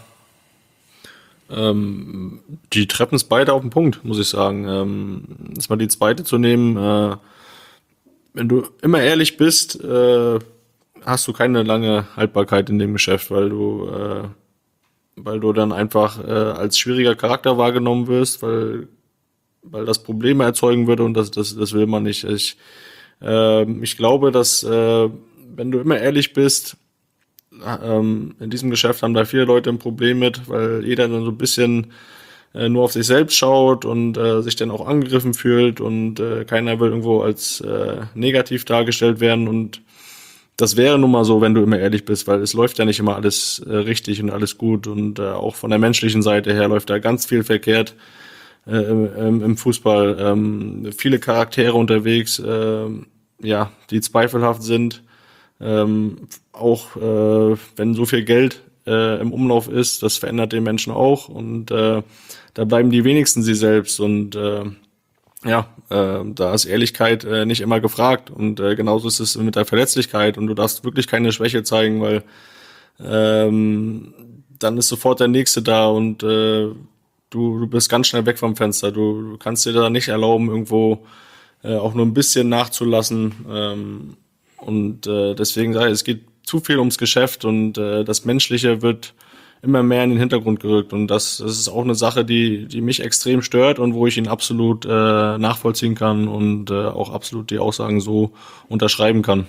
Ähm, die treffen es beide auf den Punkt, muss ich sagen. Ähm, jetzt mal die zweite zu nehmen. Äh, wenn du immer ehrlich bist, äh, hast du keine lange Haltbarkeit in dem Geschäft, weil du äh, weil du dann einfach äh, als schwieriger Charakter wahrgenommen wirst, weil weil das Probleme erzeugen würde und das das das will man nicht. Ich äh, ich glaube, dass äh, wenn du immer ehrlich bist, ähm, in diesem Geschäft haben da viele Leute ein Problem mit, weil jeder dann so ein bisschen äh, nur auf sich selbst schaut und äh, sich dann auch angegriffen fühlt und äh, keiner will irgendwo als äh, negativ dargestellt werden und das wäre nun mal so, wenn du immer ehrlich bist, weil es läuft ja nicht immer alles äh, richtig und alles gut und äh, auch von der menschlichen Seite her läuft da ganz viel verkehrt äh, im, im Fußball. Ähm, viele Charaktere unterwegs, äh, ja, die zweifelhaft sind. Ähm, auch äh, wenn so viel Geld äh, im Umlauf ist, das verändert den Menschen auch und äh, da bleiben die wenigsten sie selbst und äh, ja, äh, da ist Ehrlichkeit äh, nicht immer gefragt und äh, genauso ist es mit der Verletzlichkeit und du darfst wirklich keine Schwäche zeigen, weil ähm, dann ist sofort der Nächste da und äh, du, du bist ganz schnell weg vom Fenster. Du, du kannst dir da nicht erlauben, irgendwo äh, auch nur ein bisschen nachzulassen ähm, und äh, deswegen sage ich, es geht zu viel ums Geschäft und äh, das Menschliche wird immer mehr in den Hintergrund gerückt und das, das ist auch eine Sache, die die mich extrem stört und wo ich ihn absolut äh, nachvollziehen kann und äh, auch absolut die Aussagen so unterschreiben kann.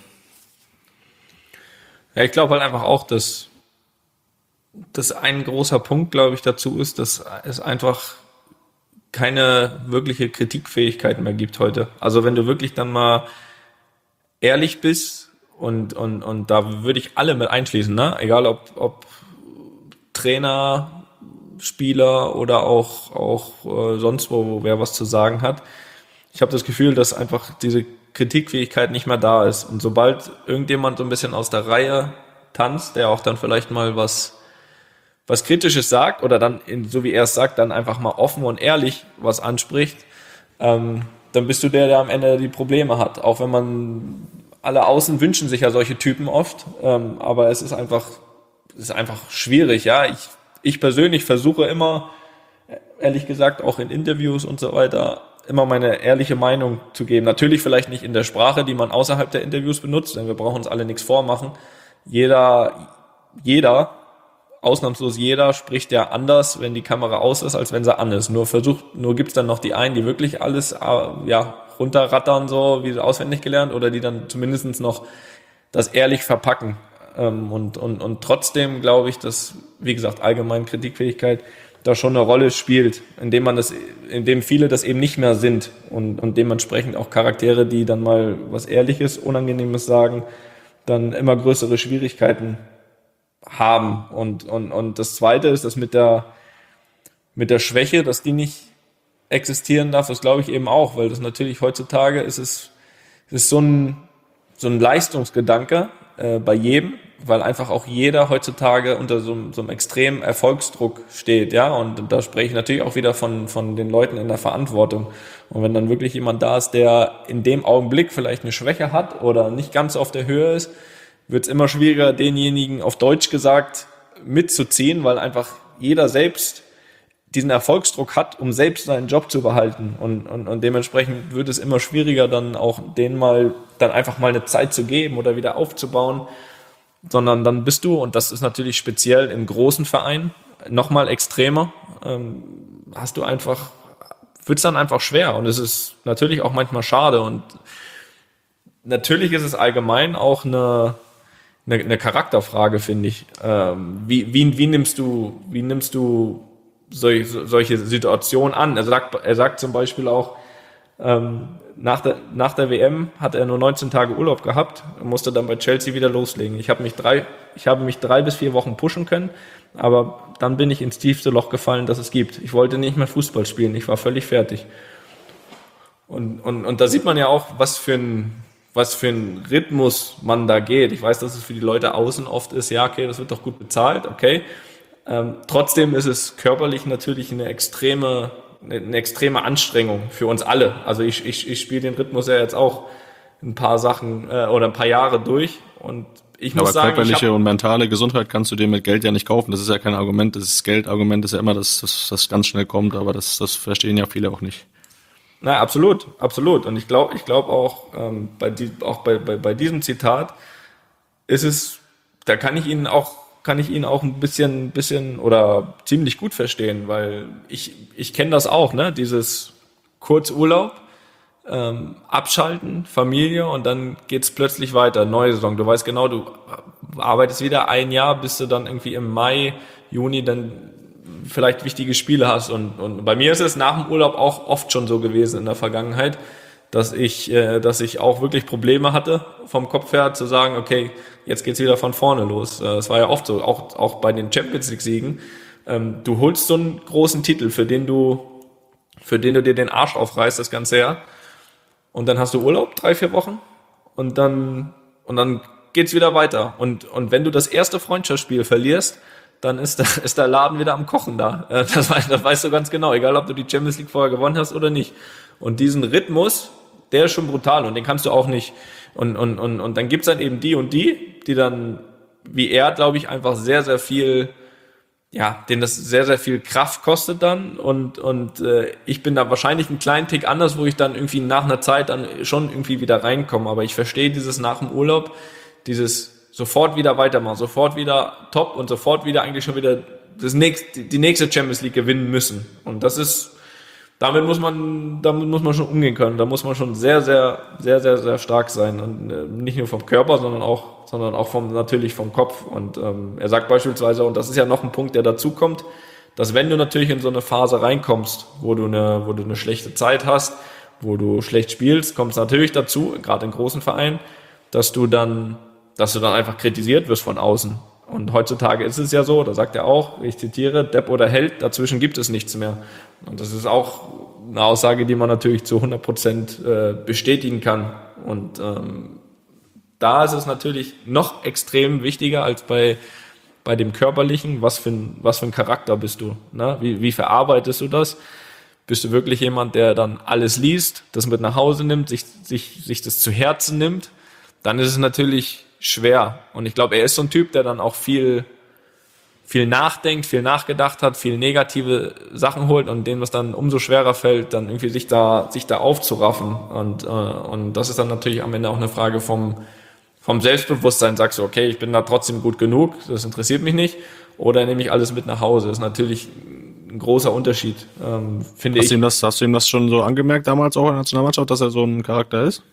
Ja, ich glaube halt einfach auch, dass das ein großer Punkt, glaube ich, dazu ist, dass es einfach keine wirkliche Kritikfähigkeit mehr gibt heute. Also wenn du wirklich dann mal ehrlich bist und und und da würde ich alle mit einschließen, ne? Egal ob ob Trainer, Spieler oder auch auch äh, sonst wo, wo wer was zu sagen hat. Ich habe das Gefühl, dass einfach diese Kritikfähigkeit nicht mehr da ist. Und sobald irgendjemand so ein bisschen aus der Reihe tanzt, der auch dann vielleicht mal was was Kritisches sagt oder dann, in, so wie er es sagt, dann einfach mal offen und ehrlich was anspricht, ähm, dann bist du der, der am Ende die Probleme hat. Auch wenn man, alle außen wünschen sich ja solche Typen oft, ähm, aber es ist einfach Das ist einfach schwierig, ja. Ich, ich persönlich versuche immer, ehrlich gesagt, auch in Interviews und so weiter, immer meine ehrliche Meinung zu geben. Natürlich vielleicht nicht in der Sprache, die man außerhalb der Interviews benutzt, denn wir brauchen uns alle nichts vormachen. Jeder, jeder, ausnahmslos jeder spricht ja anders, wenn die Kamera aus ist, als wenn sie an ist. Nur versucht, nur gibt's dann noch die einen, die wirklich alles, ja, runterrattern, so wie auswendig gelernt, oder die dann zumindest noch das ehrlich verpacken. Und, und, und trotzdem glaube ich, dass, wie gesagt, allgemein Kritikfähigkeit da schon eine Rolle spielt, indem man das, indem viele das eben nicht mehr sind und, und dementsprechend auch Charaktere, die dann mal was Ehrliches, Unangenehmes sagen, dann immer größere Schwierigkeiten haben. Und, und, und das Zweite ist, dass mit der, mit der Schwäche, dass die nicht existieren darf, das glaube ich eben auch, weil das natürlich heutzutage ist es, ist so ein, so ein Leistungsgedanke äh, bei jedem, weil einfach auch jeder heutzutage unter so, so einem extremen Erfolgsdruck steht, ja, und da spreche ich natürlich auch wieder von, von den Leuten in der Verantwortung. Und wenn dann wirklich jemand da ist, der in dem Augenblick vielleicht eine Schwäche hat oder nicht ganz auf der Höhe ist, wird es immer schwieriger, denjenigen auf Deutsch gesagt mitzuziehen, weil einfach jeder selbst diesen Erfolgsdruck hat, um selbst seinen Job zu behalten. Und, und, und dementsprechend wird es immer schwieriger, dann auch denen mal, dann einfach mal eine Zeit zu geben oder wieder aufzubauen, sondern dann bist du, und das ist natürlich speziell in großen Vereinen, nochmal extremer, ähm, hast du einfach, wird's dann einfach schwer, und es ist natürlich auch manchmal schade, und natürlich ist es allgemein auch eine, eine, eine Charakterfrage, finde ich. Ähm, wie, wie, wie nimmst du, wie nimmst du solche, solche Situationen an? Er sagt, er sagt zum Beispiel auch, ähm, nach der, nach der W M hat er nur neunzehn Tage Urlaub gehabt, musste dann bei Chelsea wieder loslegen. Ich habe mich drei, ich habe mich drei bis vier Wochen pushen können, aber dann bin ich ins tiefste Loch gefallen, das es gibt. Ich wollte nicht mehr Fußball spielen, ich war völlig fertig. Und, und, und da sieht man ja auch, was für ein, was für ein Rhythmus man da geht. Ich weiß, dass es für die Leute außen oft ist, ja, okay, das wird doch gut bezahlt, okay. Ähm, trotzdem ist es körperlich natürlich eine extreme, eine, eine extreme Anstrengung für uns alle. Also ich, ich, ich spiele den Rhythmus ja jetzt auch ein paar Sachen äh, oder ein paar Jahre durch, und ich muss aber sagen, körperliche ich hab, und mentale Gesundheit kannst du dir mit Geld ja nicht kaufen. Das ist ja kein Argument. Das Geldargument ist ja immer, dass das, das ganz schnell kommt, aber das, das verstehen ja viele auch nicht. Na, absolut, absolut. Und ich glaube, ich glaube auch, ähm, bei, die, auch bei, bei, bei diesem Zitat ist es, da kann ich Ihnen auch, kann ich Ihnen auch ein bisschen, bisschen oder ziemlich gut verstehen, weil ich, ich kenne das auch, ne, dieses Kurzurlaub, ähm, abschalten, Familie, und dann geht's plötzlich weiter, neue Saison. Du weißt genau, du arbeitest wieder ein Jahr, bis du dann irgendwie im Mai, Juni dann vielleicht wichtige Spiele hast, und, und bei mir ist es nach dem Urlaub auch oft schon so gewesen in der Vergangenheit, dass ich, äh, dass ich auch wirklich Probleme hatte vom Kopf her zu sagen, okay, jetzt geht's wieder von vorne los. Es war ja oft so, auch, auch bei den Champions League Siegen. Ähm, du holst so einen großen Titel, für den du, für den du dir den Arsch aufreißt das ganze Jahr, und dann hast du Urlaub, drei, vier Wochen, und dann, und dann geht's wieder weiter. Und, und wenn du das erste Freundschaftsspiel verlierst, dann ist der, ist der Laden wieder am Kochen da. Das weißt, das weißt du ganz genau, egal ob du die Champions League vorher gewonnen hast oder nicht. Und diesen Rhythmus, der ist schon brutal, und den kannst du auch nicht. Und, und, und, und dann gibt's dann eben die und die, die dann, wie er, glaube ich, einfach sehr, sehr viel, ja, denen das sehr, sehr viel Kraft kostet dann. Und, und äh, ich bin da wahrscheinlich einen kleinen Tick anders, wo ich dann irgendwie nach einer Zeit dann schon irgendwie wieder reinkomme. Aber ich verstehe dieses nach dem Urlaub, dieses sofort wieder weitermachen, sofort wieder top und sofort wieder eigentlich schon wieder das nächste, die nächste Champions League gewinnen müssen. Und das ist, damit muss man, damit muss man schon umgehen können. Da muss man schon sehr, sehr, sehr, sehr, sehr stark sein, und äh, nicht nur vom Körper, sondern auch, sondern auch vom, natürlich vom Kopf. Und ähm, er sagt beispielsweise, und das ist ja noch ein Punkt, der dazu kommt, dass wenn du natürlich in so eine Phase reinkommst, wo du eine, wo du eine schlechte Zeit hast, wo du schlecht spielst, kommt es natürlich dazu, gerade in großen Vereinen, dass du dann dass du dann einfach kritisiert wirst von außen. Und heutzutage ist es ja so, da sagt er auch, ich zitiere, Depp oder Held, dazwischen gibt es nichts mehr. Und das ist auch eine Aussage, die man natürlich zu hundert Prozent äh, bestätigen kann. Und ähm, da ist es natürlich noch extrem wichtiger als bei, bei dem Körperlichen, was für ein, was für ein Charakter bist du, ne? Wie, wie verarbeitest du das? Bist du wirklich jemand, der dann alles liest, das mit nach Hause nimmt, sich, sich, sich das zu Herzen nimmt? Dann ist es natürlich schwer. Und ich glaube, er ist so ein Typ, der dann auch viel, viel nachdenkt, viel nachgedacht hat, viel negative Sachen holt und denen es dann umso schwerer fällt, dann irgendwie sich da sich da aufzuraffen. Und äh, und das ist dann natürlich am Ende auch eine Frage vom vom Selbstbewusstsein. Sagst du, okay, ich bin da trotzdem gut genug, das interessiert mich nicht, oder nehme ich alles mit nach Hause? Das ist natürlich ein großer Unterschied, ähm, finde hast ich. Du ihm das, hast du ihm das schon so angemerkt damals auch in der Nationalmannschaft, dass er so ein Charakter ist?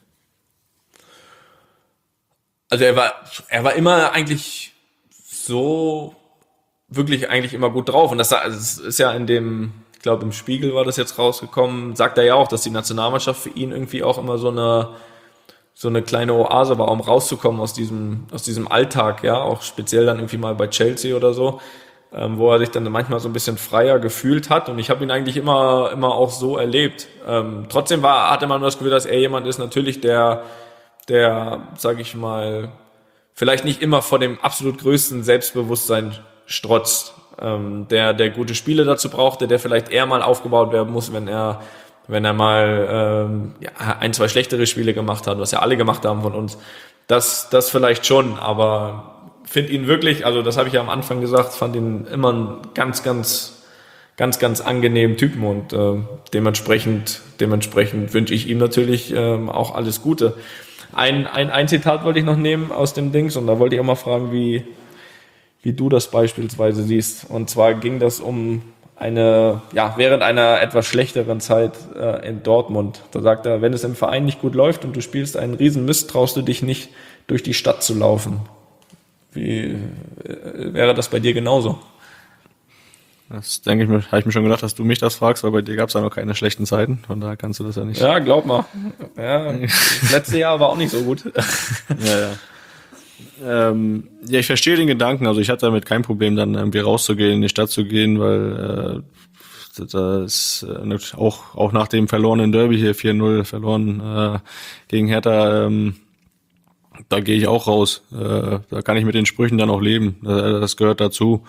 Also er war er war immer eigentlich so wirklich eigentlich immer gut drauf. Und das, das ist ja in dem, ich glaube im Spiegel war das jetzt rausgekommen, sagt er ja auch, dass die Nationalmannschaft für ihn irgendwie auch immer so eine so eine kleine Oase war, um rauszukommen aus diesem aus diesem Alltag, ja, auch speziell dann irgendwie mal bei Chelsea oder so, ähm, wo er sich dann manchmal so ein bisschen freier gefühlt hat. Und ich habe ihn eigentlich immer immer auch so erlebt. Ähm, trotzdem war hatte man das Gefühl, dass er jemand ist, natürlich der der, sage ich mal, vielleicht nicht immer vor dem absolut größten Selbstbewusstsein strotzt, ähm, der der gute Spiele dazu brauchte, der vielleicht eher mal aufgebaut werden muss, wenn er wenn er mal ähm, ja, ein, zwei schlechtere Spiele gemacht hat, was ja alle gemacht haben von uns. Das das vielleicht schon, aber finde ihn wirklich, also das habe ich ja am Anfang gesagt, fand ihn immer einen ganz, ganz, ganz, ganz angenehmen Typen und äh, dementsprechend dementsprechend wünsche ich ihm natürlich ähm, auch alles Gute. Ein, ein, ein Zitat wollte ich noch nehmen aus dem Dings und da wollte ich auch mal fragen, wie wie du das beispielsweise siehst. Und zwar ging das um eine, ja, während einer etwas schlechteren Zeit äh, in Dortmund. Da sagt er, wenn es im Verein nicht gut läuft und du spielst einen Riesenmist, traust du dich nicht, durch die Stadt zu laufen. Wie äh, wäre das bei dir genauso? Das denke ich mir, habe ich mir schon gedacht, dass du mich das fragst, weil bei dir gab es ja noch keine schlechten Zeiten, von daher kannst du das ja nicht. Ja, glaub mal. Ja, das letzte Jahr war auch nicht so gut. Ja, ja. Ähm, ja, ich verstehe den Gedanken, also ich hatte damit kein Problem, dann irgendwie rauszugehen, in die Stadt zu gehen, weil äh, das äh, auch auch nach dem verlorenen Derby hier vier null verloren äh, gegen Hertha, ähm, da gehe ich auch raus. Äh, da kann ich mit den Sprüchen dann auch leben. Äh, das gehört dazu.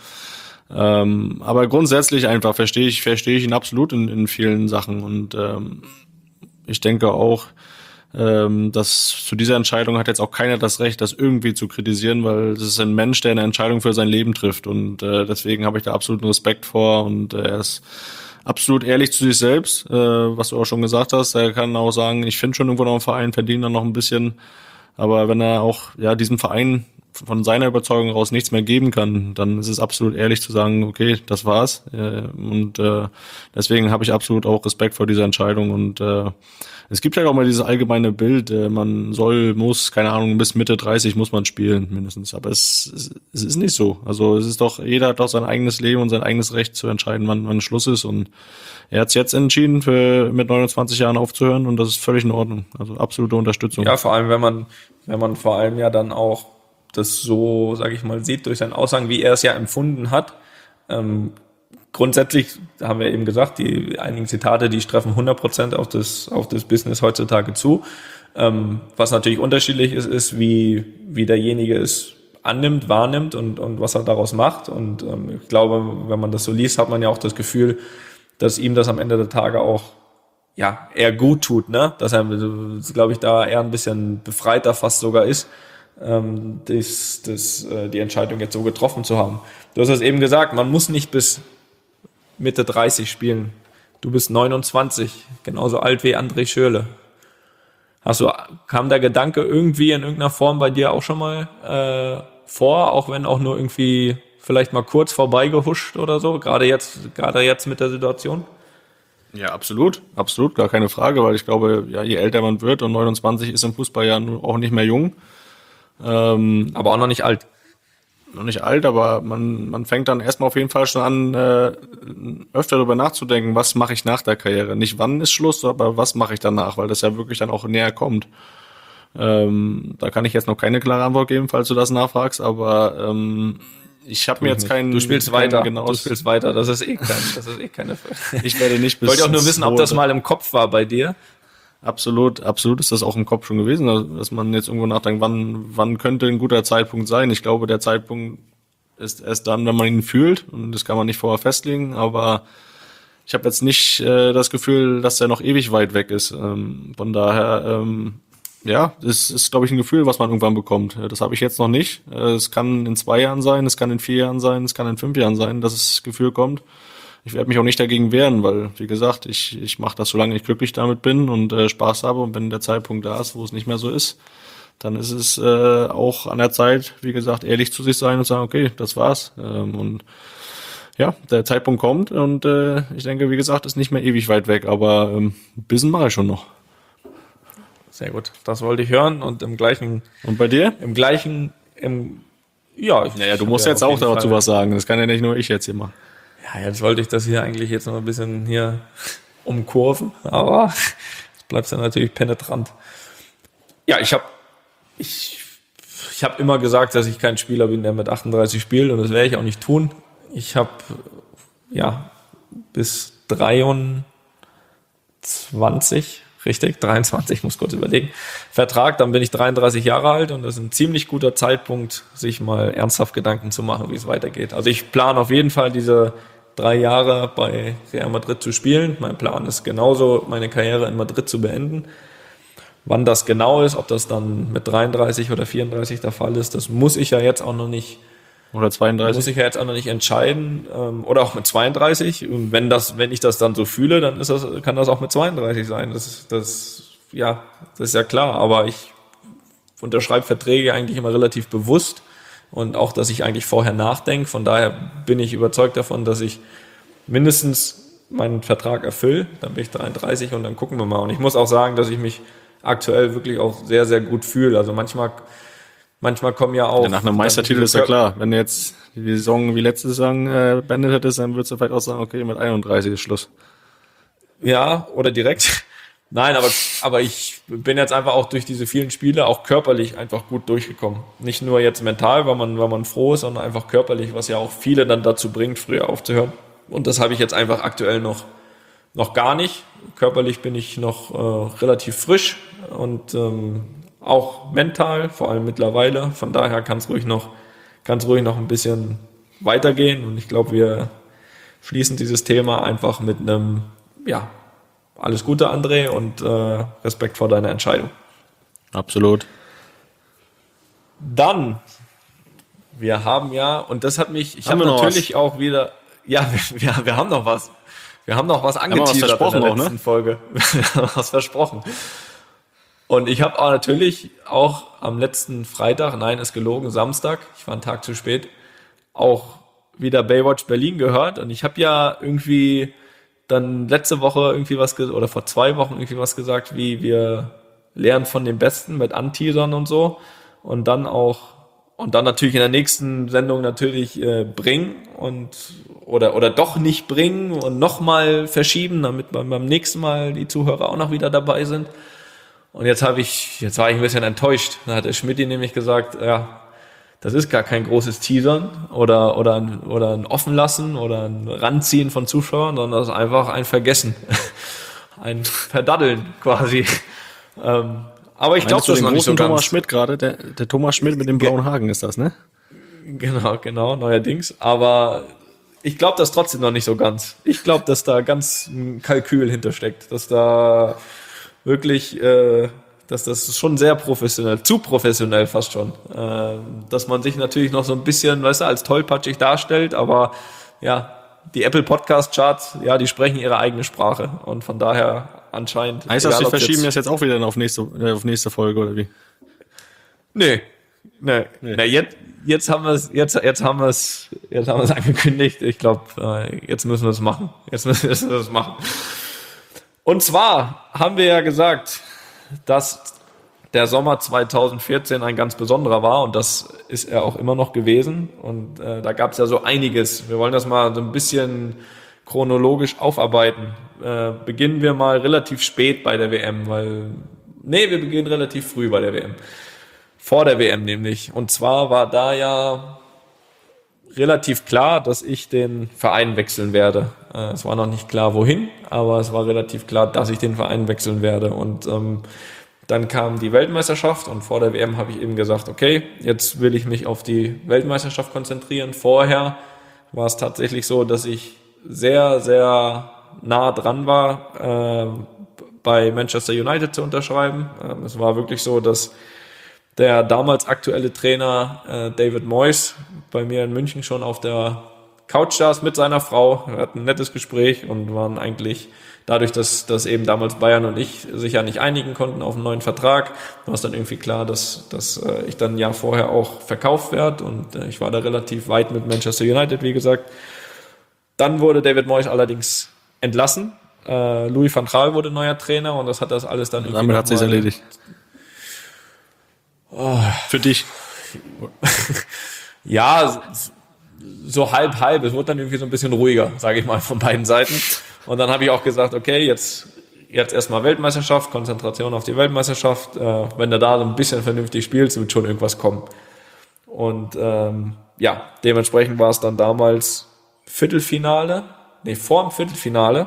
Ähm, aber grundsätzlich einfach verstehe ich verstehe ich ihn absolut in, in vielen Sachen und ähm, ich denke auch, Ähm, dass zu dieser Entscheidung hat jetzt auch keiner das Recht, das irgendwie zu kritisieren, weil es ist ein Mensch, der eine Entscheidung für sein Leben trifft und äh, deswegen habe ich da absoluten Respekt vor und äh, er ist absolut ehrlich zu sich selbst, äh, was du auch schon gesagt hast. Er kann auch sagen, ich finde schon irgendwo noch einen Verein, verdiene dann noch ein bisschen, aber wenn er auch ja diesem Verein von seiner Überzeugung raus nichts mehr geben kann, dann ist es absolut ehrlich zu sagen, okay, das war's äh, und äh, deswegen habe ich absolut auch Respekt vor dieser Entscheidung und äh, es gibt ja auch mal dieses allgemeine Bild, äh, man soll, muss, keine Ahnung, bis Mitte dreißig muss man spielen, mindestens. Aber es, es, es ist nicht so. Also es ist doch, jeder hat doch sein eigenes Leben und sein eigenes Recht zu entscheiden, wann, wann Schluss ist. Und er hat es jetzt entschieden, für mit neunundzwanzig Jahren aufzuhören und das ist völlig in Ordnung. Also absolute Unterstützung. Ja, vor allem, wenn man, wenn man vor allem ja dann auch das so, sage ich mal, sieht durch seine Aussagen, wie er es ja empfunden hat. Ähm, Grundsätzlich haben wir eben gesagt, die einigen Zitate, die treffen hundert Prozent auf das, auf das Business heutzutage zu. Ähm, was natürlich unterschiedlich ist, ist, wie, wie derjenige es annimmt, wahrnimmt und, und was er daraus macht. Und ähm, ich glaube, wenn man das so liest, hat man ja auch das Gefühl, dass ihm das am Ende der Tage auch, ja, eher gut tut, ne? Dass er, glaube ich, da eher ein bisschen befreiter fast sogar ist, ähm, das, das, äh, die Entscheidung jetzt so getroffen zu haben. Du hast es eben gesagt, man muss nicht bis Mitte dreißig spielen. Du bist neunundzwanzig, genauso alt wie André Schürrle. Hast du, kam der Gedanke irgendwie in irgendeiner Form bei dir auch schon mal äh, vor, auch wenn auch nur irgendwie vielleicht mal kurz vorbeigehuscht oder so, gerade jetzt, gerade jetzt mit der Situation? Ja, absolut, absolut, gar keine Frage, weil ich glaube, ja, je älter man wird und neunundzwanzig ist im Fußball ja auch nicht mehr jung. Ähm, aber auch noch nicht alt. Noch nicht alt, aber man man fängt dann erstmal auf jeden Fall schon an, äh, öfter darüber nachzudenken, was mache ich nach der Karriere. Nicht wann ist Schluss, aber was mache ich danach, weil das ja wirklich dann auch näher kommt. Ähm, da kann ich jetzt noch keine klare Antwort geben, falls du das nachfragst, aber ähm, ich habe mir jetzt keinen... Du spielst keinen weiter, genaues, du spielst weiter, das ist eh kein, das ist eh keine... Ich werde nicht bis... Ich wollte auch nur wissen, ob das mal im Kopf war bei dir. Absolut, absolut ist das auch im Kopf schon gewesen, dass man jetzt irgendwo nachdenkt, wann, wann könnte ein guter Zeitpunkt sein. Ich glaube, der Zeitpunkt ist erst dann, wenn man ihn fühlt und das kann man nicht vorher festlegen, aber ich habe jetzt nicht äh, das Gefühl, dass er noch ewig weit weg ist. Ähm, von daher, ähm, Ja, das ist, glaube ich, ein Gefühl, was man irgendwann bekommt. Das habe ich jetzt noch nicht. Es kann in zwei Jahren sein, es kann in vier Jahren sein, es kann in fünf Jahren sein, dass das Gefühl kommt. Ich werde mich auch nicht dagegen wehren, weil, wie gesagt, ich ich mache das, solange ich glücklich damit bin und äh, Spaß habe. Und wenn der Zeitpunkt da ist, wo es nicht mehr so ist, dann ist es äh, auch an der Zeit, wie gesagt, ehrlich zu sich sein und sagen, okay, das war's. Ähm, und ja, der Zeitpunkt kommt und äh, ich denke, wie gesagt, ist nicht mehr ewig weit weg, aber ähm, ein bisschen mache ich schon noch. Sehr gut, das wollte ich hören und im gleichen... Und bei dir? Im gleichen... Im, ja, ich, Naja, du musst jetzt auch dazu was sagen. Das kann ja nicht nur ich jetzt hier machen. Ja, jetzt wollte ich das hier eigentlich jetzt noch ein bisschen hier umkurven, aber es bleibt ja natürlich penetrant. Ja, ich habe ich, ich hab immer gesagt, dass ich kein Spieler bin, der mit achtunddreißig spielt, und das werde ich auch nicht tun. Ich habe ja bis dreiundzwanzig, richtig, dreiundzwanzig, muss kurz überlegen, Vertrag, dann bin ich dreiunddreißig Jahre alt, und das ist ein ziemlich guter Zeitpunkt, sich mal ernsthaft Gedanken zu machen, wie es weitergeht. Also ich plane auf jeden Fall diese drei Jahre bei Real Madrid zu spielen. Mein Plan ist genauso, meine Karriere in Madrid zu beenden. Wann das genau ist, ob das dann mit dreiunddreißig oder vierunddreißig der Fall ist, das muss ich ja jetzt auch noch nicht Oder zweiunddreißig. Muss ich ja jetzt auch noch nicht entscheiden, ähm, oder auch mit zweiunddreißig. Und wenn das, wenn ich das dann so fühle, dann ist das, kann das auch mit zweiunddreißig sein. Das, das, ja, das ist ja klar. Aber ich unterschreibe Verträge eigentlich immer relativ bewusst, und auch, dass ich eigentlich vorher nachdenke. Von daher bin ich überzeugt davon, dass ich mindestens meinen Vertrag erfülle. Dann bin ich dreiunddreißig und dann gucken wir mal. Und ich muss auch sagen, dass ich mich aktuell wirklich auch sehr, sehr gut fühle. Also manchmal Manchmal kommen ja auch... Ja, nach einem Meistertitel ist ja klar. Wenn du jetzt die Saison wie letzte Saison äh, beendet hättest, dann würdest du vielleicht auch sagen, okay, mit einunddreißig ist Schluss. Ja, oder direkt. Nein, aber, aber ich bin jetzt einfach auch durch diese vielen Spiele auch körperlich einfach gut durchgekommen. Nicht nur jetzt mental, weil man, weil man froh ist, sondern einfach körperlich, was ja auch viele dann dazu bringt, früher aufzuhören. Und das habe ich jetzt einfach aktuell noch, noch gar nicht. Körperlich bin ich noch äh, relativ frisch und ähm, auch mental, vor allem mittlerweile. Von daher kann es ruhig noch, kann es ruhig noch ein bisschen weitergehen. Und ich glaube, wir schließen dieses Thema einfach mit einem, ja, alles Gute, André, und äh, Respekt vor deiner Entscheidung. Absolut. Dann, wir haben ja, und das hat mich, ich habe Haben wir noch natürlich auch wieder, ja, wir, wir, wir haben noch was. Wir haben noch was angeteasert versprochen in der auch, ne? letzten Folge. Wir haben was versprochen. Und ich habe auch natürlich auch am letzten Freitag, nein, ist gelogen, Samstag, ich war einen Tag zu spät, auch wieder Baywatch Berlin gehört. Und ich habe ja irgendwie dann letzte Woche irgendwie was ge- oder vor zwei Wochen irgendwie was gesagt, wie wir lernen von den Besten mit Anteasern und so. Und dann auch, und dann natürlich in der nächsten Sendung natürlich äh, bringen und oder oder doch nicht bringen und nochmal verschieben, damit beim, beim nächsten Mal die Zuhörer auch noch wieder dabei sind. Und jetzt habe ich, jetzt war ich ein bisschen enttäuscht. Da hat der Schmidt nämlich gesagt, ja, das ist gar kein großes Teasern oder oder ein, oder ein Offenlassen oder ein Ranziehen von Zuschauern, sondern das ist einfach ein Vergessen, ein Verdaddeln quasi. Ähm, aber ich glaube, das ist noch nicht so ganz. Thomas Schmidt gerade, der, der Thomas Schmidt mit dem blauen Haken ist das, ne? Genau, genau, neuerdings. Aber ich glaube das trotzdem noch nicht so ganz. Ich glaube, dass da ganz ein Kalkül hintersteckt, dass da wirklich, äh, dass das schon sehr professionell, zu professionell fast schon, äh, dass man sich natürlich noch so ein bisschen, weißt du, als tollpatschig darstellt, aber ja, die Apple Podcast Charts, ja, die sprechen ihre eigene Sprache, und von daher anscheinend. Heißt das, egal, wir ob verschieben jetzt, das jetzt auch wieder auf nächste, äh, auf nächste Folge, oder wie? Nee. Nee. Nee. nee jetzt, jetzt haben wir es, jetzt, jetzt haben wir es, jetzt haben wir es angekündigt. Ich glaube, äh, jetzt müssen wir es machen. Jetzt müssen wir es machen. Und zwar haben wir ja gesagt, dass der Sommer zweitausendvierzehn ein ganz besonderer war, und das ist er auch immer noch gewesen. Und äh, da gab es ja so einiges. Wir wollen das mal so ein bisschen chronologisch aufarbeiten. Äh, beginnen wir mal relativ spät bei der W M, weil, nee, wir beginnen relativ früh bei der W M. Vor der W M nämlich. Und zwar war da ja relativ klar, dass ich den Verein wechseln werde. Äh, es war noch nicht klar, wohin, aber es war relativ klar, dass ich den Verein wechseln werde. Und ähm, dann kam die Weltmeisterschaft, und vor der W M habe ich eben gesagt, okay, jetzt will ich mich auf die Weltmeisterschaft konzentrieren. Vorher war es tatsächlich so, dass ich sehr, sehr nah dran war, äh, bei Manchester United zu unterschreiben. Ähm, es war wirklich so, dass der damals aktuelle Trainer äh, David Moyes bei mir in München schon auf der Couch saß mit seiner Frau. Wir hatten ein nettes Gespräch und waren eigentlich dadurch, dass, dass eben damals Bayern und ich sich ja nicht einigen konnten auf einen neuen Vertrag, war es dann irgendwie klar, dass, dass äh, ich dann ein Jahr vorher auch verkauft werde und äh, ich war da relativ weit mit Manchester United, wie gesagt. Dann wurde David Moyes allerdings entlassen. Äh, Louis van Gaal wurde neuer Trainer und das hat das alles dann irgendwie. Damit hat sich's erledigt. Oh. Für dich. Ja, so halb, halb. Es wurde dann irgendwie so ein bisschen ruhiger, sage ich mal, von beiden Seiten. Und dann habe ich auch gesagt, okay, jetzt, jetzt erstmal Weltmeisterschaft, Konzentration auf die Weltmeisterschaft. Äh, wenn du da so ein bisschen vernünftig spielst, wird schon irgendwas kommen. Und ähm, ja, dementsprechend war es dann damals Viertelfinale, nee, vor dem Viertelfinale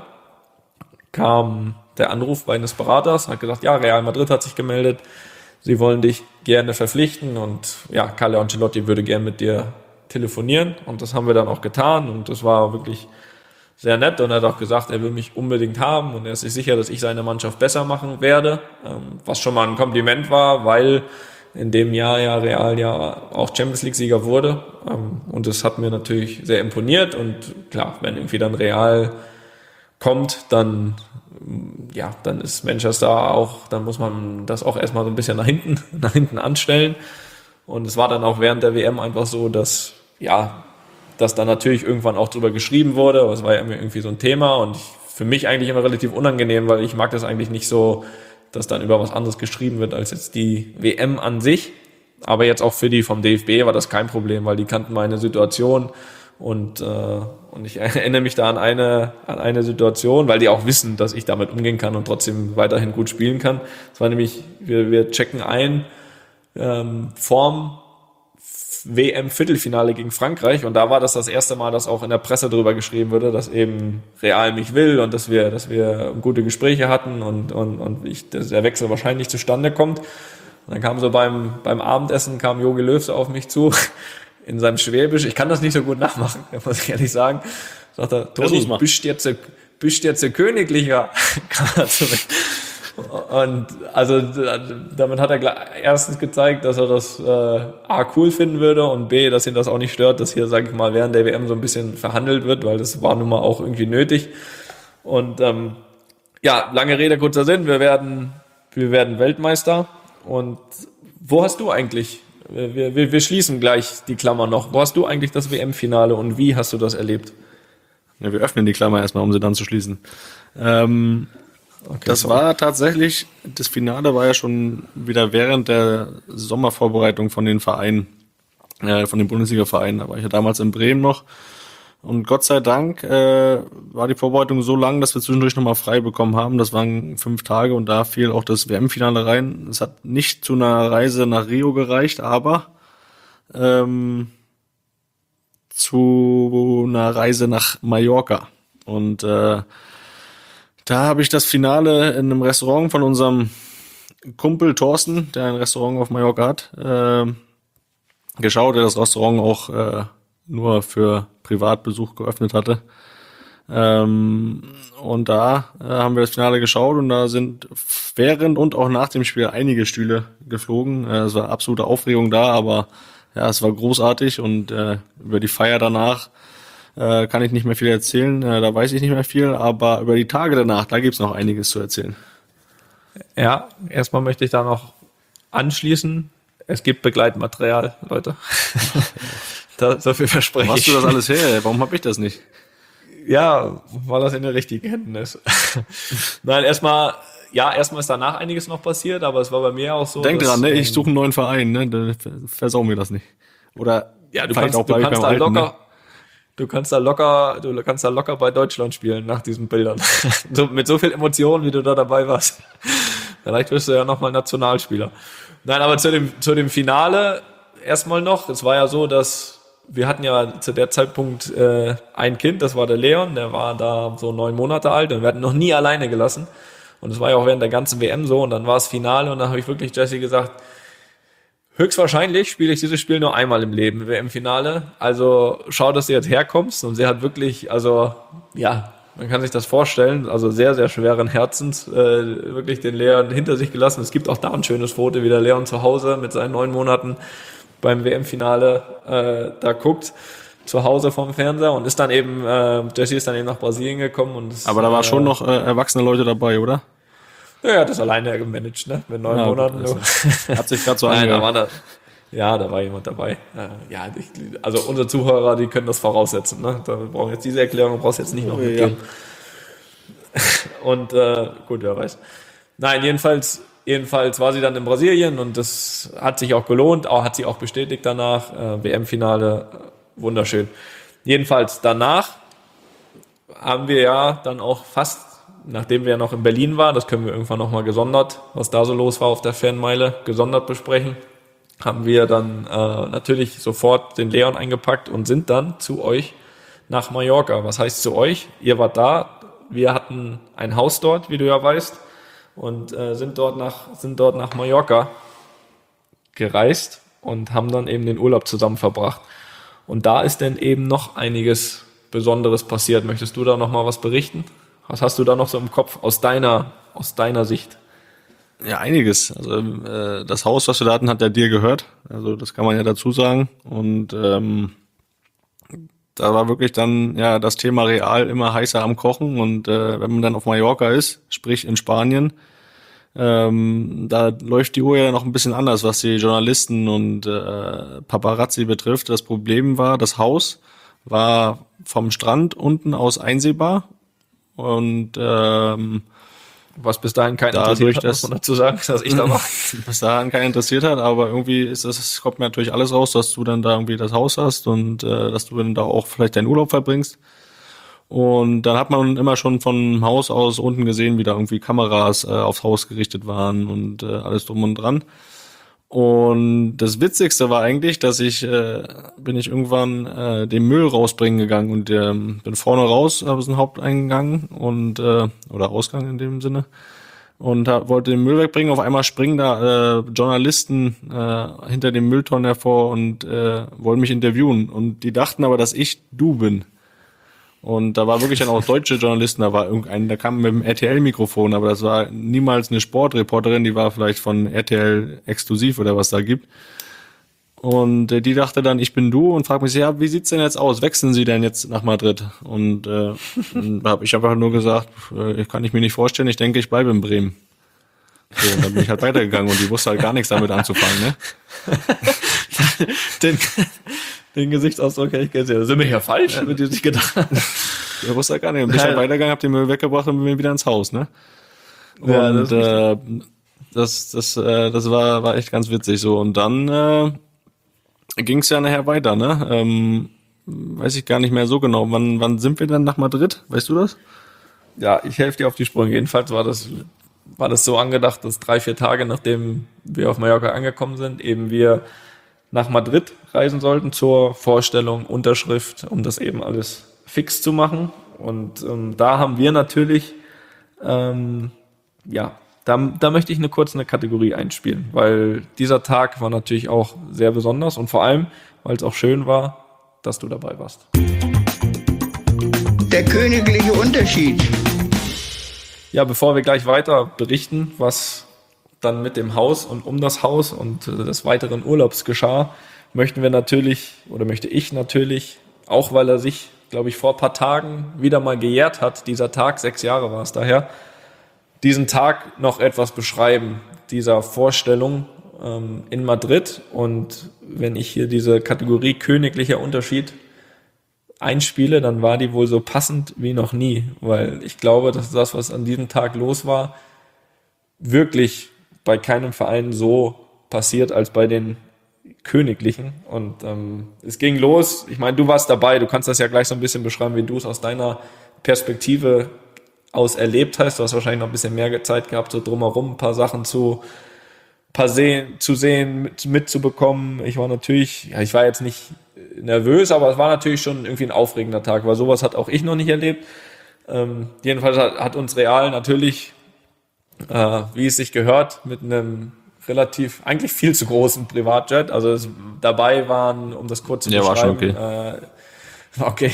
kam der Anruf eines Beraters, hat gesagt, ja, Real Madrid hat sich gemeldet, sie wollen dich gerne verpflichten und ja, Carlo Ancelotti würde gerne mit dir telefonieren und das haben wir dann auch getan und das war wirklich sehr nett und er hat auch gesagt, er will mich unbedingt haben und er ist sich sicher, dass ich seine Mannschaft besser machen werde, was schon mal ein Kompliment war, weil in dem Jahr ja Real ja auch Champions League Sieger wurde und das hat mir natürlich sehr imponiert und klar, wenn irgendwie dann Real kommt, dann ja, dann ist Manchester auch, dann muss man das auch erstmal so ein bisschen nach hinten, nach hinten anstellen. Und es war dann auch während der W M einfach so, dass ja, dass da natürlich irgendwann auch drüber geschrieben wurde, aber es war ja immer irgendwie so ein Thema und ich, für mich eigentlich immer relativ unangenehm, weil ich mag das eigentlich nicht so, dass dann über was anderes geschrieben wird als jetzt die W M an sich. Aber jetzt auch für die vom D F B war das kein Problem, weil die kannten meine Situation. Und, äh, und ich erinnere mich da an eine, an eine Situation, weil die auch wissen, dass ich damit umgehen kann und trotzdem weiterhin gut spielen kann. Das war nämlich, wir, wir checken ein ähm, vorm W M-Viertelfinale gegen Frankreich und da war das das erste Mal, dass auch in der Presse darüber geschrieben wurde, dass eben Real mich will und dass wir, dass wir gute Gespräche hatten und, und, und ich, dass der Wechsel wahrscheinlich zustande kommt. Und dann kam so beim, beim Abendessen, kam Jogi Löw so auf mich zu, in seinem Schwäbisch, ich kann das nicht so gut nachmachen, muss ich ehrlich sagen, sagt er, Toni, bist jetzt, bist jetzt ein Königlicher, kam er zurück. Und also damit hat er erstens gezeigt, dass er das äh, A cool finden würde und B, dass ihn das auch nicht stört, dass hier, sage ich mal, während der W M so ein bisschen verhandelt wird, weil das war nun mal auch irgendwie nötig. Und ähm, ja, lange Rede, kurzer Sinn, wir werden, wir werden Weltmeister. Und wo hast du eigentlich Wir, wir, wir schließen gleich die Klammer noch. Wo hast du eigentlich das W M-Finale und wie hast du das erlebt? Ja, wir öffnen die Klammer erstmal, um sie dann zu schließen. Ähm, okay, das sorry. war tatsächlich, das Finale war ja schon wieder während der Sommervorbereitung von den Vereinen, äh, von den Bundesliga-Vereinen. Da war ich ja damals in Bremen noch. Und Gott sei Dank äh, war die Vorbereitung so lang, dass wir zwischendurch nochmal frei bekommen haben. Das waren fünf Tage und da fiel auch das W M-Finale rein. Es hat nicht zu einer Reise nach Rio gereicht, aber ähm, zu einer Reise nach Mallorca. Und äh, da habe ich das Finale in einem Restaurant von unserem Kumpel Thorsten, der ein Restaurant auf Mallorca hat, äh, geschaut, der das Restaurant auch äh, nur für Privatbesuch geöffnet hatte. Ähm, und da äh, haben wir das Finale geschaut und da sind während und auch nach dem Spiel einige Stühle geflogen. Äh, es war absolute Aufregung da, aber ja, es war großartig und äh, über die Feier danach äh, kann ich nicht mehr viel erzählen. Äh, da weiß ich nicht mehr viel, aber über die Tage danach, da gibt's noch einiges zu erzählen. Ja, erstmal möchte ich da noch anschließen. Es gibt Begleitmaterial, Leute. Da, so viel verspreche ich. Machst du das alles her? Warum habe ich das nicht? Ja, weil das in den richtigen Händen ist. Nein, erstmal, ja, erstmal ist danach einiges noch passiert, aber es war bei mir auch so. Denk dass, dran, ne? Ich suche einen neuen Verein, ne? Da versau mir das nicht. Oder ja, du kannst, auch du kannst da Alten, locker, ne? du kannst da locker, du kannst da locker bei Deutschland spielen nach diesen Bildern. So, mit so viel Emotionen, wie du da dabei warst. Vielleicht wirst du ja nochmal Nationalspieler. Nein, aber zu dem, zu dem Finale erstmal noch. Es war ja so, dass wir hatten ja zu der Zeitpunkt äh, ein Kind, das war der Leon, der war da so neun Monate alt und wir hatten noch nie alleine gelassen. Und es war ja auch während der ganzen W M so und dann war es Finale und dann habe ich wirklich Jessie gesagt, höchstwahrscheinlich spiele ich dieses Spiel nur einmal im Leben, W M-Finale. Also schau, dass du jetzt herkommst und sie hat wirklich, also ja, Man kann sich das vorstellen, also sehr, sehr schweren Herzens, äh, wirklich den Leon hinter sich gelassen. Es gibt auch da ein schönes Foto, wie der Leon zu Hause mit seinen neun Monaten beim W M-Finale äh, da guckt, zu Hause vorm Fernseher und ist dann eben, äh, Jesse ist dann eben nach Brasilien gekommen. Und ist, Aber da war äh, schon noch äh, erwachsene Leute dabei, oder? Ja, er hat das alleine gemanagt, ne? Mit neun Ja, Monaten. also, hat sich gerade so Nein, da angehört. war da, ja, da war jemand dabei. Äh, ja, ich, also unsere Zuhörer, die können das voraussetzen, ne? Da brauchen wir jetzt diese Erklärung, brauchst du jetzt nicht noch Oh, mitgeben. Ja. Und äh, gut, wer weiß. Nein, jedenfalls, jedenfalls war sie dann in Brasilien und das hat sich auch gelohnt, auch hat sie auch bestätigt danach. Äh, W M-Finale, äh, wunderschön. Jedenfalls danach haben wir ja dann auch fast, nachdem wir ja noch in Berlin waren, das können wir irgendwann nochmal gesondert, was da so los war auf der Fanmeile, gesondert besprechen, haben wir dann äh, natürlich sofort den Leon eingepackt und sind dann zu euch nach Mallorca. Was heißt zu euch? Ihr wart da, wir hatten ein Haus dort, wie du ja weißt, und äh, sind dort nach sind dort nach Mallorca gereist und haben dann eben den Urlaub zusammen verbracht. Und da ist dann eben noch einiges Besonderes passiert. Möchtest du da noch mal was berichten? Was hast du da noch so im Kopf aus deiner aus deiner Sicht? Ja, einiges. Also äh, das Haus, was wir da hatten, hat ja dir gehört. Also das kann man ja dazu sagen. Und ähm, da war wirklich dann ja das Thema Real immer heißer am Kochen. Und äh, wenn man dann auf Mallorca ist, sprich in Spanien, ähm, da läuft die Uhr ja noch ein bisschen anders, was die Journalisten und äh, Paparazzi betrifft. Das Problem war, das Haus war vom Strand unten aus einsehbar. Und ähm, Was bis dahin keinen Dadurch, interessiert hat, dass- muss man dazu sagen, dass ich da war. bis dahin keinen interessiert hat, aber irgendwie ist das, es kommt mir natürlich alles raus, dass du dann da irgendwie das Haus hast und äh, dass du dann da auch vielleicht deinen Urlaub verbringst. Und dann hat man immer schon vom Haus aus unten gesehen, wie da irgendwie Kameras äh, aufs Haus gerichtet waren und äh, alles drum und dran. Und das Witzigste war eigentlich, dass ich, äh, bin ich irgendwann äh, den Müll rausbringen gegangen und ähm, bin vorne raus, habe den Haupteingang und äh, oder Ausgang in dem Sinne und hab, wollte den Müll wegbringen. Auf einmal springen da äh, Journalisten äh, hinter dem Mülltonnen hervor und äh, wollen mich interviewen. Und die dachten aber, dass ich du bin. Und da war wirklich dann auch deutsche Journalisten, da war irgendein, der kam mit dem R T L-Mikrofon, aber das war niemals eine Sportreporterin, die war vielleicht von R T L exklusiv oder was da gibt. Und äh, die dachte dann, ich bin du und fragt mich, ja, wie sieht's denn jetzt aus? Wechseln Sie denn jetzt nach Madrid? Und äh, da habe ich einfach nur gesagt, äh, kann ich mir nicht vorstellen, ich denke, ich bleibe in Bremen. So, und dann bin ich halt weitergegangen und die wusste halt gar nichts damit anzufangen, ne? den, den Gesichtsausdruck hätte ich gesehen. Da sind wir ja falsch, ja. Wird die sich gedacht. Ich wusste halt gar nicht. Und bin ich halt weitergegangen, hab den Müll weggebracht und bin wieder ins Haus, ne? Und Ja, das ist äh, das, das, äh, das war, war echt ganz witzig so. Und dann äh, ging es ja nachher weiter, ne? Ähm, weiß ich gar nicht mehr so genau. Wann, wann sind wir dann nach Madrid? Weißt du das? Ja, ich helfe dir auf die Sprünge. Jedenfalls war das, war das so angedacht, dass drei, vier Tage, nachdem wir auf Mallorca angekommen sind, eben wir nach Madrid reisen sollten zur Vorstellung, Unterschrift, um das eben alles fix zu machen. Und ähm, da haben wir natürlich, ähm, ja, da, da möchte ich eine kurz eine Kategorie einspielen, weil dieser Tag war natürlich auch sehr besonders und vor allem, weil es auch schön war, dass du dabei warst. Der königliche Unterschied. Ja, bevor wir gleich weiter berichten, was dann mit dem Haus und um das Haus und äh, des weiteren Urlaubs geschah, möchten wir natürlich, oder möchte ich natürlich, auch weil er sich, glaube ich, vor ein paar Tagen wieder mal gejährt hat, dieser Tag, sechs Jahre war es daher, diesen Tag noch etwas beschreiben, dieser Vorstellung ähm, in Madrid. Und wenn ich hier diese Kategorie königlicher Unterschied einspiele, dann war die wohl so passend wie noch nie, weil ich glaube, dass das, was an diesem Tag los war, wirklich bei keinem Verein so passiert als bei den Königlichen. Und ähm, es ging los, ich meine, du warst dabei, du kannst das ja gleich so ein bisschen beschreiben, wie du es aus deiner Perspektive aus erlebt hast. Du hast wahrscheinlich noch ein bisschen mehr Zeit gehabt, so drumherum ein paar Sachen zu, paar sehen, zu sehen, mit, mitzubekommen. Ich war natürlich, ja, ich war jetzt nicht nervös, aber es war natürlich schon irgendwie ein aufregender Tag, weil sowas hat auch ich noch nicht erlebt. Ähm, jedenfalls hat, hat uns Real natürlich, äh, wie es sich gehört, mit einem relativ, eigentlich viel zu großen Privatjet, also es, dabei waren, um das kurz zu Ja, war schon beschreiben, äh, okay,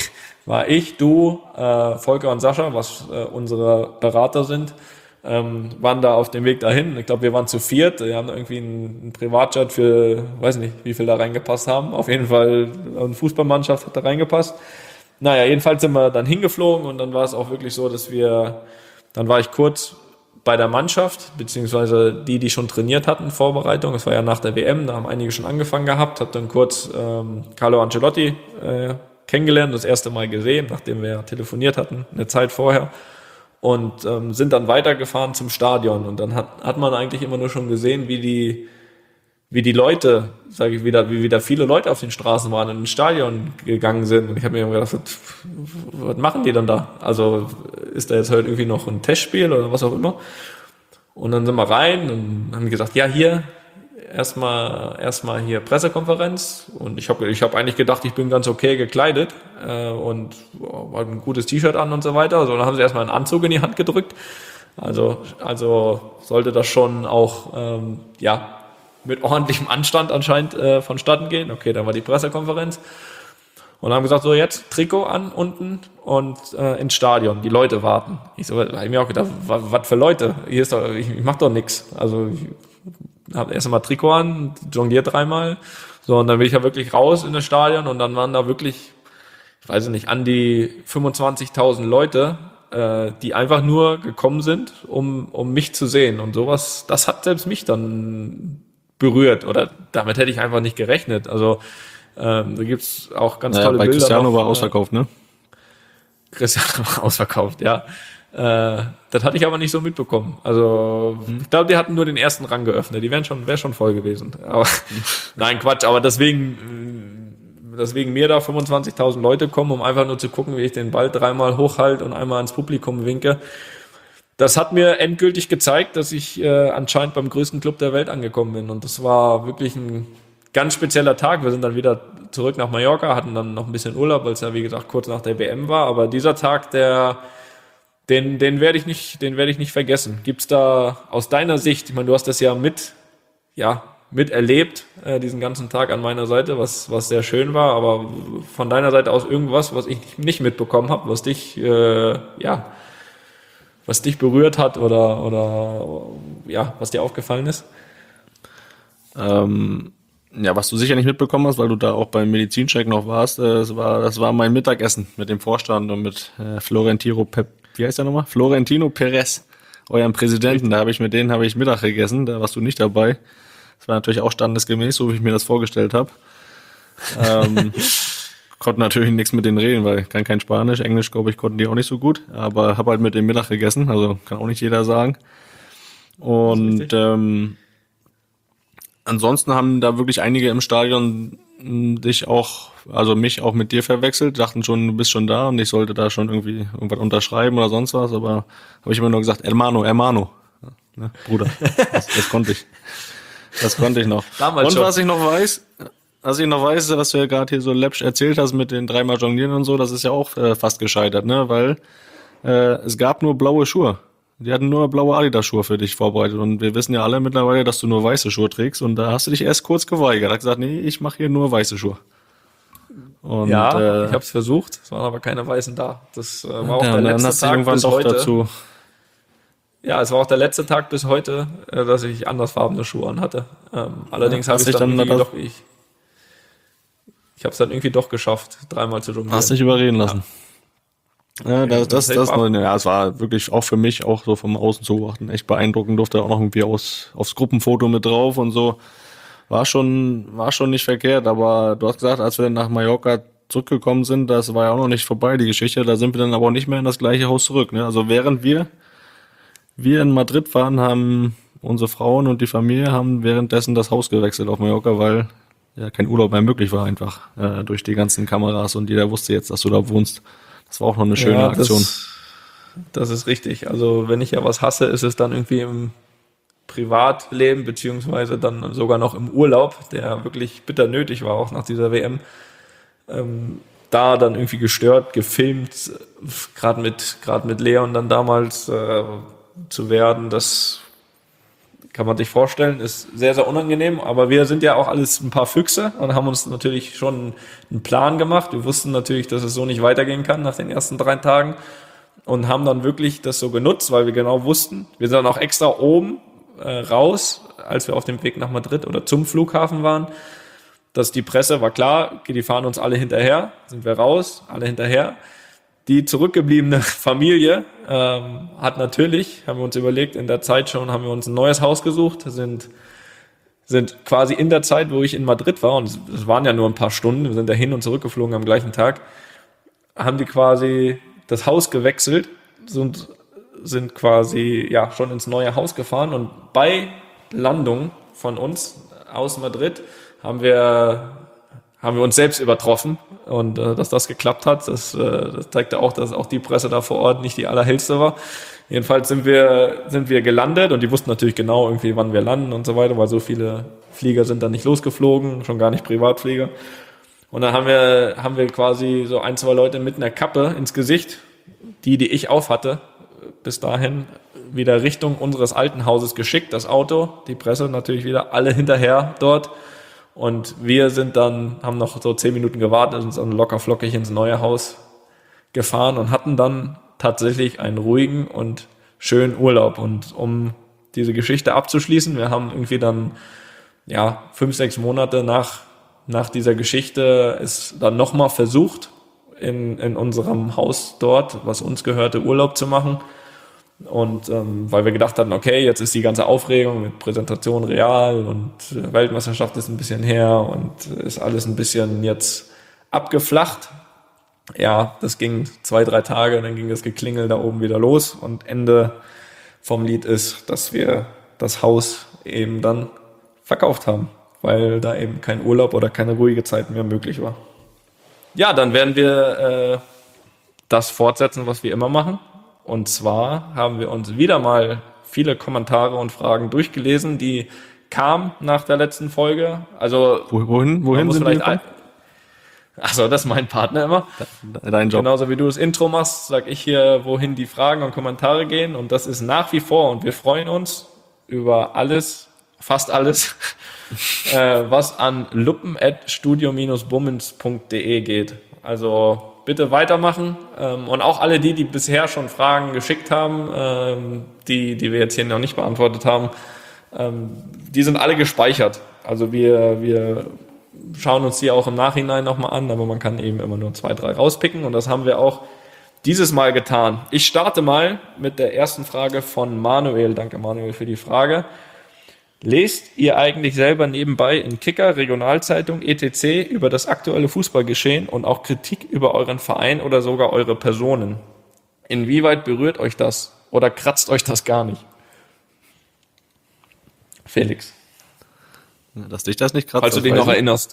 war ich, du, äh, Volker und Sascha, was äh, unsere Berater sind, ähm, waren da auf dem Weg dahin. Ich glaube, wir waren zu viert. Wir haben irgendwie einen, einen Privatjet für, weiß nicht, wie viel da reingepasst haben. Auf jeden Fall eine Fußballmannschaft hat da reingepasst. Naja, jedenfalls sind wir dann hingeflogen und dann war es auch wirklich so, dass wir, dann war ich kurz bei der Mannschaft, beziehungsweise die, die schon trainiert hatten, Vorbereitung. Es war ja nach der W M, da haben einige schon angefangen gehabt. Hab dann kurz ähm, Carlo Ancelotti äh, kennengelernt, das erste Mal gesehen, nachdem wir telefoniert hatten, eine Zeit vorher. Und ähm, sind dann weitergefahren zum Stadion. Und dann hat, hat man eigentlich immer nur schon gesehen, wie die, wie die Leute, sage ich wieder, wie wieder viele Leute auf den Straßen waren und ins Stadion gegangen sind. Und ich habe mir immer gedacht, was, was machen die dann da? Also ist da jetzt heute irgendwie noch ein Testspiel oder was auch immer? Und dann sind wir rein und haben gesagt, ja, hier, erstmal erstmal hier Pressekonferenz. Und ich habe ich hab eigentlich gedacht, ich bin ganz okay gekleidet äh, und oh, hat ein gutes T-Shirt an und so weiter. Also dann haben sie erstmal einen Anzug in die Hand gedrückt. Also, also sollte das schon auch, ähm, ja, mit ordentlichem Anstand anscheinend äh, vonstatten gehen. Okay, dann war die Pressekonferenz. Und haben gesagt, so jetzt Trikot an unten und äh, ins Stadion, die Leute warten. Ich so, da habe ich mir auch gedacht, was für Leute? Hier ist doch, ich, ich mach doch nichts. Also ich habe erst einmal Trikot an, jongliert dreimal. So, und dann bin ich ja wirklich raus in das Stadion und dann waren da wirklich, ich weiß nicht, an die fünfundzwanzigtausend Leute, äh, die einfach nur gekommen sind, um um mich zu sehen. Und sowas, das hat selbst mich dann berührt oder damit hätte ich einfach nicht gerechnet. Also ähm, da gibt's auch ganz naja, tolle bei Bilder. Cristiano noch, war ausverkauft, ne? Cristiano war ausverkauft, ja. Äh, das hatte ich aber nicht so mitbekommen. Also hm. ich glaube, die hatten nur den ersten Rang geöffnet. Die wären schon, wäre schon voll gewesen. Aber nein, Quatsch. Aber deswegen, deswegen mir da fünfundzwanzigtausend Leute kommen, um einfach nur zu gucken, wie ich den Ball dreimal hochhalte und einmal ans Publikum winke. Das hat mir endgültig gezeigt, dass ich äh, anscheinend beim größten Club der Welt angekommen bin. Und das war wirklich ein ganz spezieller Tag. Wir sind dann wieder zurück nach Mallorca, hatten dann noch ein bisschen Urlaub, weil es ja, wie gesagt, kurz nach der W M war. Aber dieser Tag, der, den, den werde ich nicht, den werde ich nicht vergessen. Gibt's da aus deiner Sicht, ich meine, du hast das ja mit, ja, miterlebt, äh, diesen ganzen Tag an meiner Seite, was, was sehr schön war. Aber von deiner Seite aus irgendwas, was ich nicht mitbekommen habe, was dich, äh, ja, was dich berührt hat oder, oder ja, was dir aufgefallen ist? Ähm, ja, was du sicher nicht mitbekommen hast, weil du da auch beim Medizincheck noch warst, äh, das war, das war mein Mittagessen mit dem Vorstand und mit äh, Florentino Pep, wie heißt der nochmal? Florentino Perez, eurem Präsidenten. Da habe ich mit denen habe ich Mittag gegessen, da warst du nicht dabei. Das war natürlich auch standesgemäß, so wie ich mir das vorgestellt habe. Ähm, konnte natürlich nichts mit denen reden, weil ich kann kein Spanisch, Englisch, glaube ich, konnten die auch nicht so gut, aber habe halt mit dem Mittag gegessen, also kann auch nicht jeder sagen. Und ähm, ansonsten haben da wirklich einige im Stadion dich auch, also mich auch mit dir verwechselt, dachten schon, du bist schon da und ich sollte da schon irgendwie irgendwas unterschreiben oder sonst was, aber habe ich immer nur gesagt, hermano, hermano, ja, ne, Bruder, das, das konnte ich. Das konnte ich noch. Damals und schon. was ich noch weiß, was ich noch weiß, was du ja gerade hier so läppsch erzählt hast mit den dreimal Jonglieren und so, das ist ja auch äh, fast gescheitert, ne? Weil äh, es gab nur blaue Schuhe. Die hatten nur blaue Adidas-Schuhe für dich vorbereitet und wir wissen ja alle mittlerweile, dass du nur weiße Schuhe trägst und da hast du dich erst kurz geweigert. Hast gesagt, nee, ich mache hier nur weiße Schuhe. Und, ja, äh, ich habe es versucht, es waren aber keine Weißen da. Das äh, war auch ja, der und dann letzte hast du Tag irgendwann bis doch heute. dazu. Ja, es war auch der letzte Tag bis heute, äh, dass ich andersfarbene Schuhe an hatte. Ähm, allerdings Ja, habe ich hast dann, dich dann irgendwie da- doch ich. Ich habe es dann irgendwie doch geschafft, dreimal zu jonglieren. Hast dich überreden lassen. Ja, das, das, das das, hilft ja, es war wirklich auch für mich, auch so vom Außen zu beobachten, echt beeindruckend, durfte auch noch irgendwie aus, aufs Gruppenfoto mit drauf und so. War schon, war schon nicht verkehrt, aber du hast gesagt, als wir dann nach Mallorca zurückgekommen sind, das war ja auch noch nicht vorbei, die Geschichte, da sind wir dann aber auch nicht mehr in das gleiche Haus zurück, ne? Also während wir, wir in Madrid waren, haben unsere Frauen und die Familie haben währenddessen das Haus gewechselt auf Mallorca, weil ja kein Urlaub mehr möglich war einfach, äh, durch die ganzen Kameras und jeder wusste jetzt, dass du da wohnst. Das war auch noch eine schöne Ja, Aktion. Das, das ist richtig. Also wenn ich ja was hasse, ist es dann irgendwie im Privatleben, beziehungsweise dann sogar noch im Urlaub, der wirklich bitter nötig war, auch nach dieser W M. Ähm, da dann irgendwie gestört, gefilmt, gerade mit, gerade mit Leon dann damals äh, zu werden, das Kann man sich vorstellen, ist sehr, sehr unangenehm, aber wir sind ja auch alles ein paar Füchse und haben uns natürlich schon einen Plan gemacht. Wir wussten natürlich, dass es so nicht weitergehen kann nach den ersten drei Tagen und haben dann wirklich das so genutzt, weil wir genau wussten, wir sind dann auch extra oben äh, raus, als wir auf dem Weg nach Madrid oder zum Flughafen waren, dass die Presse, war klar, die fahren uns alle hinterher, sind wir raus, alle hinterher. Die zurückgebliebene Familie ähm, hat natürlich, haben wir uns überlegt, in der Zeit schon haben wir uns ein neues Haus gesucht, sind sind quasi in der Zeit, wo ich in Madrid war, und es, es waren ja nur ein paar Stunden, wir sind dahin und zurückgeflogen am gleichen Tag, haben die quasi das Haus gewechselt, sind, sind quasi ja schon ins neue Haus gefahren und bei Landung von uns aus Madrid haben wir haben wir uns selbst übertroffen und äh, dass das geklappt hat, das, äh, das zeigte auch, dass auch die Presse da vor Ort nicht die allerhellste war. Jedenfalls sind wir sind wir gelandet und die wussten natürlich genau irgendwie, wann wir landen und so weiter, weil so viele Flieger sind dann nicht losgeflogen, schon gar nicht Privatflieger. Und dann haben wir haben wir quasi so ein, zwei Leute mit einer Kappe ins Gesicht, die, die ich auf hatte, bis dahin wieder Richtung unseres alten Hauses geschickt, das Auto, die Presse natürlich wieder, alle hinterher dort. Und wir sind dann, haben noch so zehn Minuten gewartet und sind locker flockig ins neue Haus gefahren und hatten dann tatsächlich einen ruhigen und schönen Urlaub. Und um diese Geschichte abzuschließen, wir haben irgendwie dann, ja, fünf, sechs Monate nach, nach dieser Geschichte es dann nochmal versucht, in, in unserem Haus dort, was uns gehörte, Urlaub zu machen. Und ähm, weil wir gedacht hatten, okay, jetzt ist die ganze Aufregung mit Präsentation real und Weltmeisterschaft ist ein bisschen her und ist alles ein bisschen jetzt abgeflacht. Ja, das ging zwei, drei Tage, dann ging das Geklingel da oben wieder los und Ende vom Lied ist, dass wir das Haus eben dann verkauft haben, weil da eben kein Urlaub oder keine ruhige Zeit mehr möglich war. Ja, dann werden wir äh, das fortsetzen, was wir immer machen. Und zwar haben wir uns wieder mal viele Kommentare und Fragen durchgelesen, die kamen nach der letzten Folge. Also Wohin, wohin sind vielleicht ein... Achso, das ist mein Partner immer. Dein Job. Genauso wie du das Intro machst, sag ich hier, wohin die Fragen und Kommentare gehen. Und das ist nach wie vor, und wir freuen uns über alles, fast alles, äh, was an luppen at studio bummens punkt de geht. Also bitte weitermachen ähm, und auch alle die, die bisher schon Fragen geschickt haben, ähm, die, die wir jetzt hier noch nicht beantwortet haben, ähm, die sind alle gespeichert. Also wir, wir schauen uns die auch im Nachhinein nochmal an, aber man kann eben immer nur zwei, drei rauspicken und das haben wir auch dieses Mal getan. Ich starte mal mit der ersten Frage von Manuel. Danke Manuel für die Frage. Lest ihr eigentlich selber nebenbei in Kicker, Regionalzeitung, et cetera über das aktuelle Fußballgeschehen und auch Kritik über euren Verein oder sogar eure Personen? Inwieweit berührt euch das oder kratzt euch das gar nicht? Felix. Dass dich das nicht kratzt. Falls du dich noch erinnerst.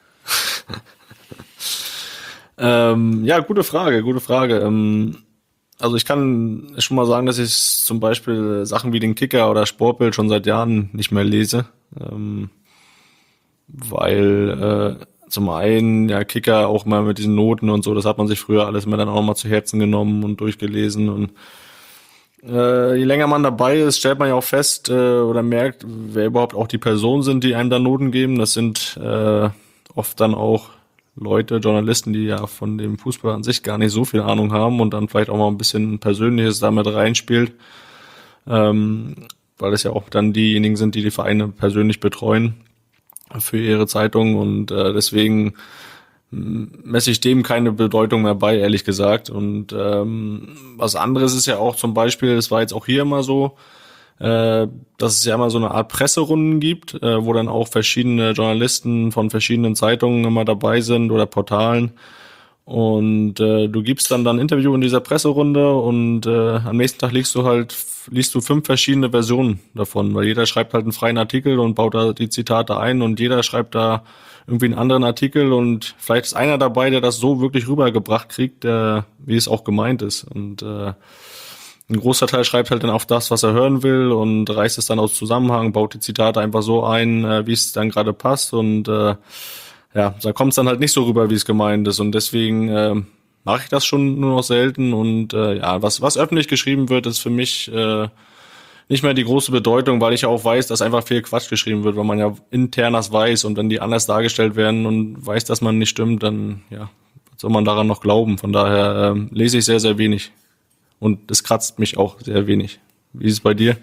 ähm, ja, gute Frage, gute Frage. Ähm, Also ich kann schon mal sagen, dass ich zum Beispiel Sachen wie den Kicker oder Sportbild schon seit Jahren nicht mehr lese, ähm, weil äh, zum einen ja Kicker auch mal mit diesen Noten und so, das hat man sich früher alles mal dann auch mal zu Herzen genommen und durchgelesen und äh, je länger man dabei ist, stellt man ja auch fest äh, oder merkt, wer überhaupt auch die Personen sind, die einem da Noten geben. Das sind äh, oft dann auch Leute, Journalisten, die ja von dem Fußball an sich gar nicht so viel Ahnung haben und dann vielleicht auch mal ein bisschen Persönliches damit reinspielt, ähm, weil es ja auch dann diejenigen sind, die die Vereine persönlich betreuen für ihre Zeitung und äh, deswegen messe ich dem keine Bedeutung mehr bei, ehrlich gesagt. Und ähm, was anderes ist ja auch zum Beispiel, das war jetzt auch hier immer so, äh, dass es ja immer so eine Art Presserunden gibt, äh, wo dann auch verschiedene Journalisten von verschiedenen Zeitungen immer dabei sind oder Portalen. Und äh, du gibst dann dann ein Interview in dieser Presserunde und äh, am nächsten Tag liest du halt liest du fünf verschiedene Versionen davon, weil jeder schreibt halt einen freien Artikel und baut da die Zitate ein und jeder schreibt da irgendwie einen anderen Artikel und vielleicht ist einer dabei, der das so wirklich rübergebracht kriegt, äh, wie es auch gemeint ist. Und äh, ein großer Teil schreibt halt dann auf das, was er hören will und reißt es dann aus Zusammenhang, baut die Zitate einfach so ein, äh, wie es dann gerade passt und äh, ja, da kommt es dann halt nicht so rüber, wie es gemeint ist und deswegen äh, mache ich das schon nur noch selten und äh, ja, was was öffentlich geschrieben wird, ist für mich äh, nicht mehr die große Bedeutung, weil ich ja auch weiß, dass einfach viel Quatsch geschrieben wird, weil man ja intern das weiß und wenn die anders dargestellt werden und weiß, dass man nicht stimmt, dann ja, was soll man daran noch glauben? Von daher ähm, lese ich sehr, sehr wenig und das kratzt mich auch sehr wenig. Wie ist es bei dir?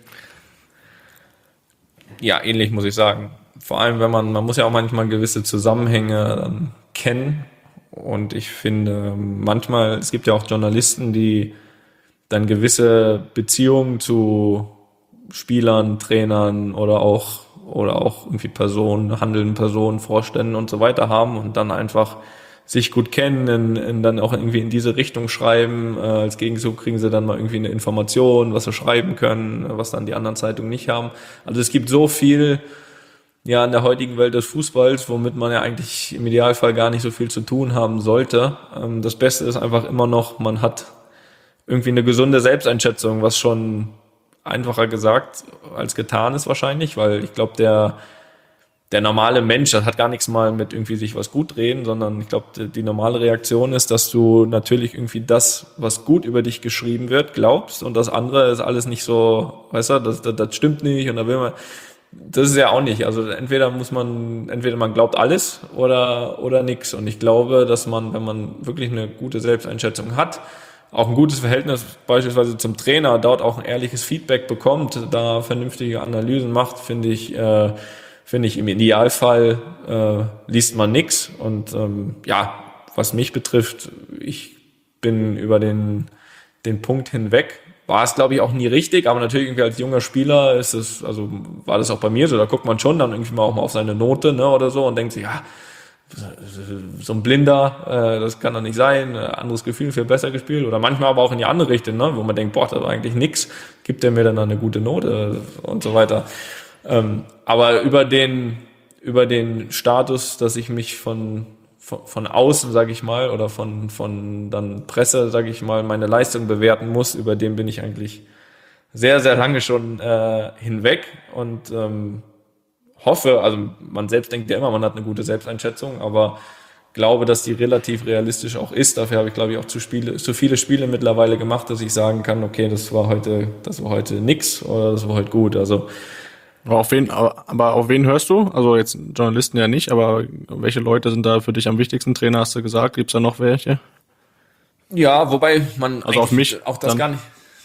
Ja, ähnlich muss ich sagen. Vor allem, wenn man, man muss ja auch manchmal gewisse Zusammenhänge dann kennen und ich finde manchmal, es gibt ja auch Journalisten, die dann gewisse Beziehungen zu Spielern, Trainern oder auch oder auch irgendwie Personen, handelnden Personen, Vorständen und so weiter haben und dann einfach sich gut kennen, in, in dann auch irgendwie in diese Richtung schreiben. Äh, als Gegenzug kriegen sie dann mal irgendwie eine Information, was sie schreiben können, was dann die anderen Zeitungen nicht haben. Also es gibt so viel ja in der heutigen Welt des Fußballs, womit man ja eigentlich im Idealfall gar nicht so viel zu tun haben sollte. Ähm, das Beste ist einfach immer noch, man hat irgendwie eine gesunde Selbsteinschätzung, was schon einfacher gesagt als getan ist wahrscheinlich, weil ich glaube, der der normale Mensch, das hat gar nichts mal mit irgendwie sich was gut reden, sondern ich glaube, die, die normale Reaktion ist, dass du natürlich irgendwie das, was gut über dich geschrieben wird, glaubst und das andere ist alles nicht so, weißt du, das, das, das stimmt nicht und da will man, das ist ja auch nicht, also entweder muss man, entweder man glaubt alles oder oder nix und ich glaube, dass man, wenn man wirklich eine gute Selbsteinschätzung hat, auch ein gutes Verhältnis beispielsweise zum Trainer, dort auch ein ehrliches Feedback bekommt, da vernünftige Analysen macht, finde ich, äh, finde ich im Idealfall äh, liest man nix und ähm, ja, was mich betrifft, ich bin über den den Punkt hinweg. War es, glaube ich, auch nie richtig, aber natürlich irgendwie als junger Spieler ist es, also war das auch bei mir so, da guckt man schon dann irgendwie mal auch mal auf seine Note, ne, oder so und denkt sich, ja, so ein Blinder, äh, das kann doch nicht sein, äh, anderes Gefühl, viel besser gespielt oder manchmal aber auch in die andere Richtung, ne, wo man denkt, boah, das war eigentlich nix, gibt der mir dann eine gute Note und so weiter. Ähm, aber über den über den Status, dass ich mich von von, von außen, sage ich mal, oder von von dann Presse, sage ich mal, meine Leistung bewerten muss, über den bin ich eigentlich sehr, sehr lange schon äh, hinweg und ähm, hoffe, also man selbst denkt ja immer, man hat eine gute Selbsteinschätzung, aber glaube, dass die relativ realistisch auch ist. Dafür habe ich, glaube ich, auch zu Spiele, zu viele Spiele mittlerweile gemacht, dass ich sagen kann, okay, das war heute, das war heute nix oder das war heute gut. Also Aber auf wen, aber auf wen hörst du? Also jetzt Journalisten ja nicht, aber welche Leute sind da für dich am wichtigsten? Trainer hast du gesagt, gibt's da noch welche? ja, wobei man Also auf mich auch das dann? gar nicht.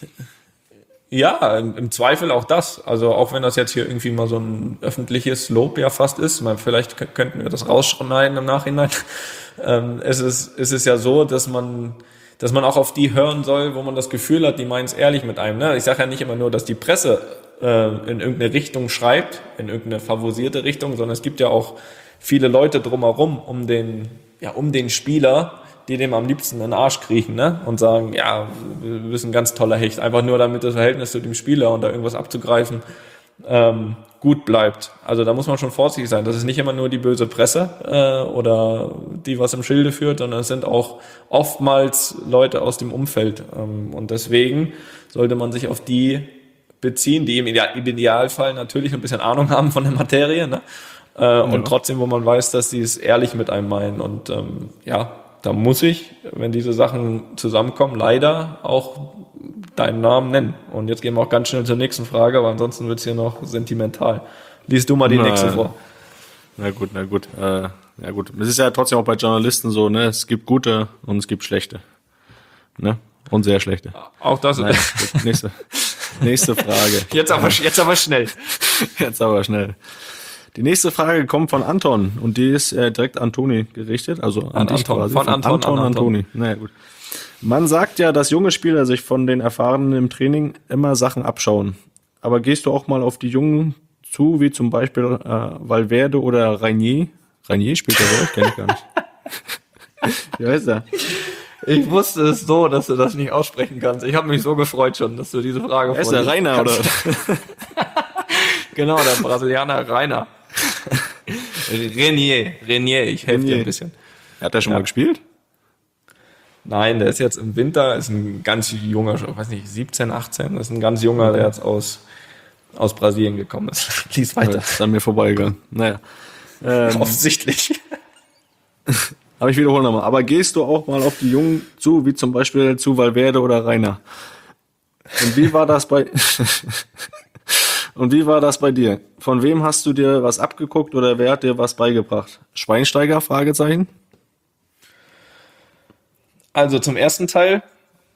Ja, im, im Zweifel auch das. Also auch wenn das jetzt hier irgendwie mal so ein öffentliches Lob ja fast ist, man, vielleicht k- könnten wir das rausschneiden im Nachhinein. Ähm, es ist, es ist ja so, dass man, dass man auch auf die hören soll, wo man das Gefühl hat, die meinen es ehrlich mit einem. Ne? Ich sage ja nicht immer nur, dass die Presse äh, in irgendeine Richtung schreibt, in irgendeine favorisierte Richtung, sondern es gibt ja auch viele Leute drumherum um den, ja, um den Spieler, die dem am liebsten in den Arsch kriechen, ne? Und sagen, ja, du bist ein ganz toller Hecht. Einfach nur, damit das Verhältnis zu dem Spieler und da irgendwas abzugreifen ähm, gut bleibt. Also da muss man schon vorsichtig sein. Das ist nicht immer nur die böse Presse äh, oder die was im Schilde führt, sondern es sind auch oftmals Leute aus dem Umfeld. Ähm, und deswegen sollte man sich auf die beziehen, die im, Ideal, im Idealfall natürlich ein bisschen Ahnung haben von der Materie, ne? Äh, ja. Und trotzdem, wo man weiß, dass sie es ehrlich mit einem meinen. Und ähm, ja, da muss ich, wenn diese Sachen zusammenkommen, leider auch deinen Namen nennen. Und jetzt gehen wir auch ganz schnell zur nächsten Frage, aber ansonsten wird es hier noch sentimental. Lies du mal die na, nächste vor. Na gut, na gut. Äh, ja gut. Es ist ja trotzdem auch bei Journalisten so, ne? Es gibt gute und es gibt schlechte. Ne? Und sehr schlechte. Auch das Nein, gut, nächste, nächste Frage. Jetzt aber, jetzt aber schnell. Jetzt aber schnell. Die nächste Frage kommt von Anton und die ist äh, direkt an Toni gerichtet, also an, An dich Anton, quasi. von Anton, Anton an an Anton. Toni. Naja, gut. Man sagt ja, dass junge Spieler sich von den Erfahrenen im Training immer Sachen abschauen. Aber gehst du auch mal auf die Jungen zu, wie zum Beispiel äh, Valverde oder Reinier? Reinier spielt ja bei euch, kenn ich gar nicht. Wie heißt er? Ich wusste es so, dass du das nicht aussprechen kannst. Ich habe mich so gefreut schon, dass du diese Frage Wer ist der Rainer, oder? Genau, der Brasilianer Rainer. Renier, Renier, ich helfe dir Renier. ein bisschen. Hat der schon Ja. mal gespielt? Nein, der ist jetzt im Winter, ist ein ganz junger, ich weiß nicht, siebzehn, achtzehn, ist ein ganz junger, der jetzt aus, aus Brasilien gekommen ist. Lies weiter. Das ist an mir vorbeigegangen. Naja. Ähm, Offensichtlich. aber ich wiederhole nochmal. Aber gehst du auch mal auf die Jungen zu, wie zum Beispiel zu Valverde oder Rainer? Und wie war das bei... Und wie war das bei dir? Von wem hast du dir was abgeguckt oder wer hat dir was beigebracht? Schweinsteiger? Fragezeichen. Also zum ersten Teil,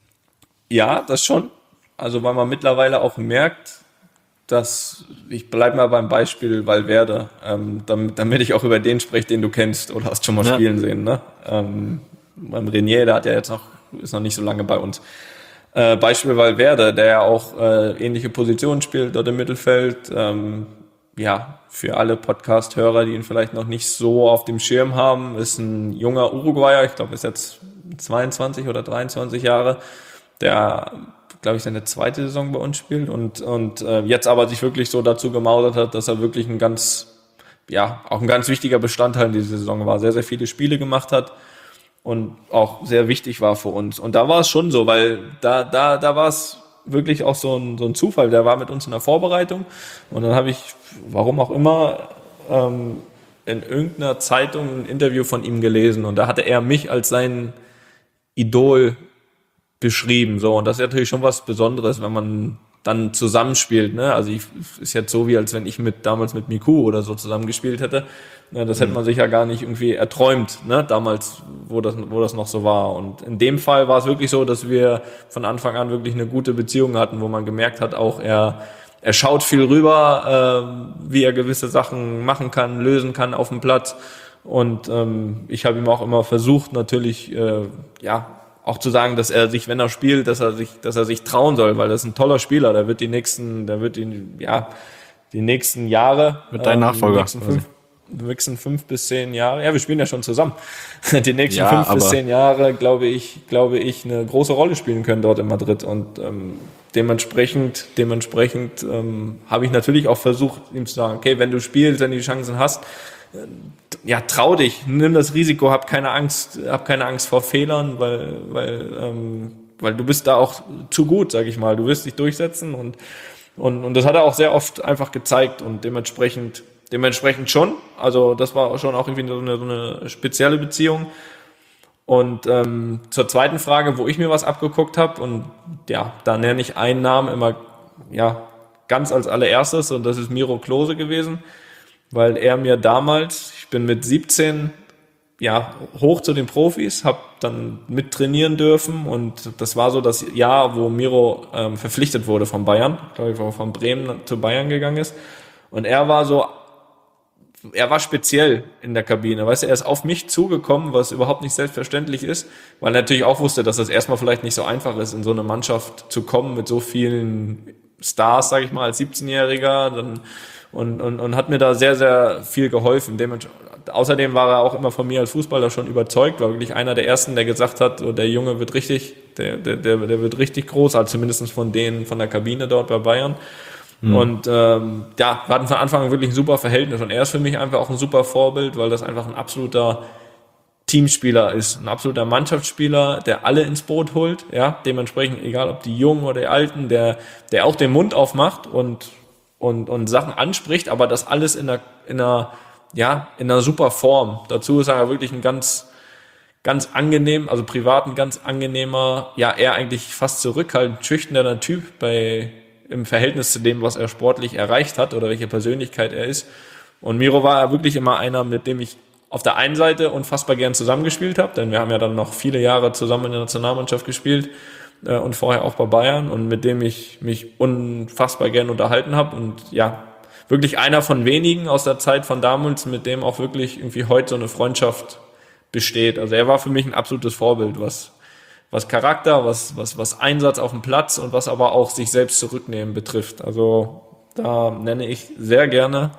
ja, das schon. Also weil man mittlerweile auch merkt, dass, ich bleibe mal beim Beispiel Valverde, ähm, damit, damit ich auch über den spreche, den du kennst oder hast schon mal Ja. spielen sehen. Ne? Ähm, beim Renier, der hat ja jetzt noch, ist noch nicht so lange bei uns. Äh, Beispiel Valverde, der ja auch äh, ähnliche Positionen spielt dort im Mittelfeld. Ähm, ja, für alle Podcast-Hörer, die ihn vielleicht noch nicht so auf dem Schirm haben, ist ein junger Uruguayer, ich glaube, ist jetzt zweiundzwanzig oder dreiundzwanzig Jahre, der, glaube ich, seine zweite Saison bei uns spielt und, und äh, jetzt aber sich wirklich so dazu gemausert hat, dass er wirklich ein ganz, ja, auch ein ganz wichtiger Bestandteil in dieser Saison war, sehr, sehr viele Spiele gemacht hat und auch sehr wichtig war für uns. Und da war es schon so, weil da, da, da war es wirklich auch so ein, so ein Zufall, der war mit uns in der Vorbereitung und dann habe ich, warum auch immer, ähm, in irgendeiner Zeitung ein Interview von ihm gelesen und da hatte er mich als sein Idol beschrieben, so, und das ist natürlich schon was Besonderes, wenn man dann zusammenspielt, ne, also ich, ist jetzt so, wie als wenn ich mit, damals mit Miku oder so zusammengespielt hätte, ne? Das hätte man sich ja gar nicht irgendwie erträumt, ne, damals, wo das, wo das noch so war, und in dem Fall war es wirklich so, dass wir von Anfang an wirklich eine gute Beziehung hatten, wo man gemerkt hat, auch er, er schaut viel rüber, äh, wie er gewisse Sachen machen kann, lösen kann auf dem Platz. Und ähm, ich habe ihm auch immer versucht, natürlich, äh, ja, auch zu sagen, dass er sich, wenn er spielt, dass er sich, dass er sich trauen soll, weil das ist ein toller Spieler. Der wird die nächsten, der wird die, ja, die nächsten Jahre, Mit deinem ähm, Nachfolger. Die nächsten fünf, die nächsten fünf bis zehn Jahre. Ja, wir spielen ja schon zusammen. Die nächsten Ja, fünf bis aber- zehn Jahre, glaube ich, glaube ich, eine große Rolle spielen können dort in Madrid. Und ähm, dementsprechend, dementsprechend ähm, habe ich natürlich auch versucht, ihm zu sagen, okay, wenn du spielst, wenn du die Chancen hast, ja, trau dich, nimm das Risiko, hab keine Angst, hab keine Angst vor Fehlern, weil, weil, ähm, weil du bist da auch zu gut, sag ich mal. Du wirst dich durchsetzen und, und, und das hat er auch sehr oft einfach gezeigt und dementsprechend, dementsprechend schon. Also, das war schon auch irgendwie so eine, so eine spezielle Beziehung. Und ähm, zur zweiten Frage, wo ich mir was abgeguckt habe, und ja, da nenne ich einen Namen immer, ja, ganz als allererstes, und das ist Miro Klose gewesen, weil er mir damals, ich bin mit siebzehn, ja, hoch zu den Profis, habe dann mit trainieren dürfen, und das war so das Jahr, wo Miro ähm, verpflichtet wurde von Bayern, glaube ich, wo er von Bremen zu Bayern gegangen ist, und er war so, er war speziell in der Kabine, weißt du, er ist auf mich zugekommen, was überhaupt nicht selbstverständlich ist, weil er natürlich auch wusste, dass das erstmal vielleicht nicht so einfach ist, in so eine Mannschaft zu kommen mit so vielen Stars, sage ich mal, als siebzehnjähriger, dann Und, und, und hat mir da sehr, sehr viel geholfen. Außerdem war er auch immer von mir als Fußballer schon überzeugt, war wirklich einer der Ersten, der gesagt hat, oh, der Junge wird richtig, der, der, der, der wird richtig groß, also zumindest von denen, von der Kabine dort bei Bayern. Mhm. Und ähm, ja, wir hatten von Anfang an wirklich ein super Verhältnis, und er ist für mich einfach auch ein super Vorbild, weil das einfach ein absoluter Teamspieler ist, ein absoluter Mannschaftsspieler, der alle ins Boot holt, ja, dementsprechend, egal ob die Jungen oder die Alten, der, der auch den Mund aufmacht und und und Sachen anspricht, aber das alles in einer in einer ja in einer super Form. Dazu ist er wirklich ein ganz ganz angenehm, also privat ein ganz angenehmer, ja, eher eigentlich fast zurückhaltend schüchterner Typ bei im Verhältnis zu dem, was er sportlich erreicht hat oder welche Persönlichkeit er ist. Und Miro war wirklich immer einer, mit dem ich auf der einen Seite unfassbar gern zusammengespielt habe, denn wir haben ja dann noch viele Jahre zusammen in der Nationalmannschaft gespielt und vorher auch bei Bayern, und mit dem ich mich unfassbar gern unterhalten habe, und ja, wirklich einer von wenigen aus der Zeit von damals, mit dem auch wirklich irgendwie heute so eine Freundschaft besteht. Also er war für mich ein absolutes Vorbild, was was Charakter, was was was Einsatz auf dem Platz und was aber auch sich selbst zurücknehmen betrifft. Also da nenne ich sehr gerne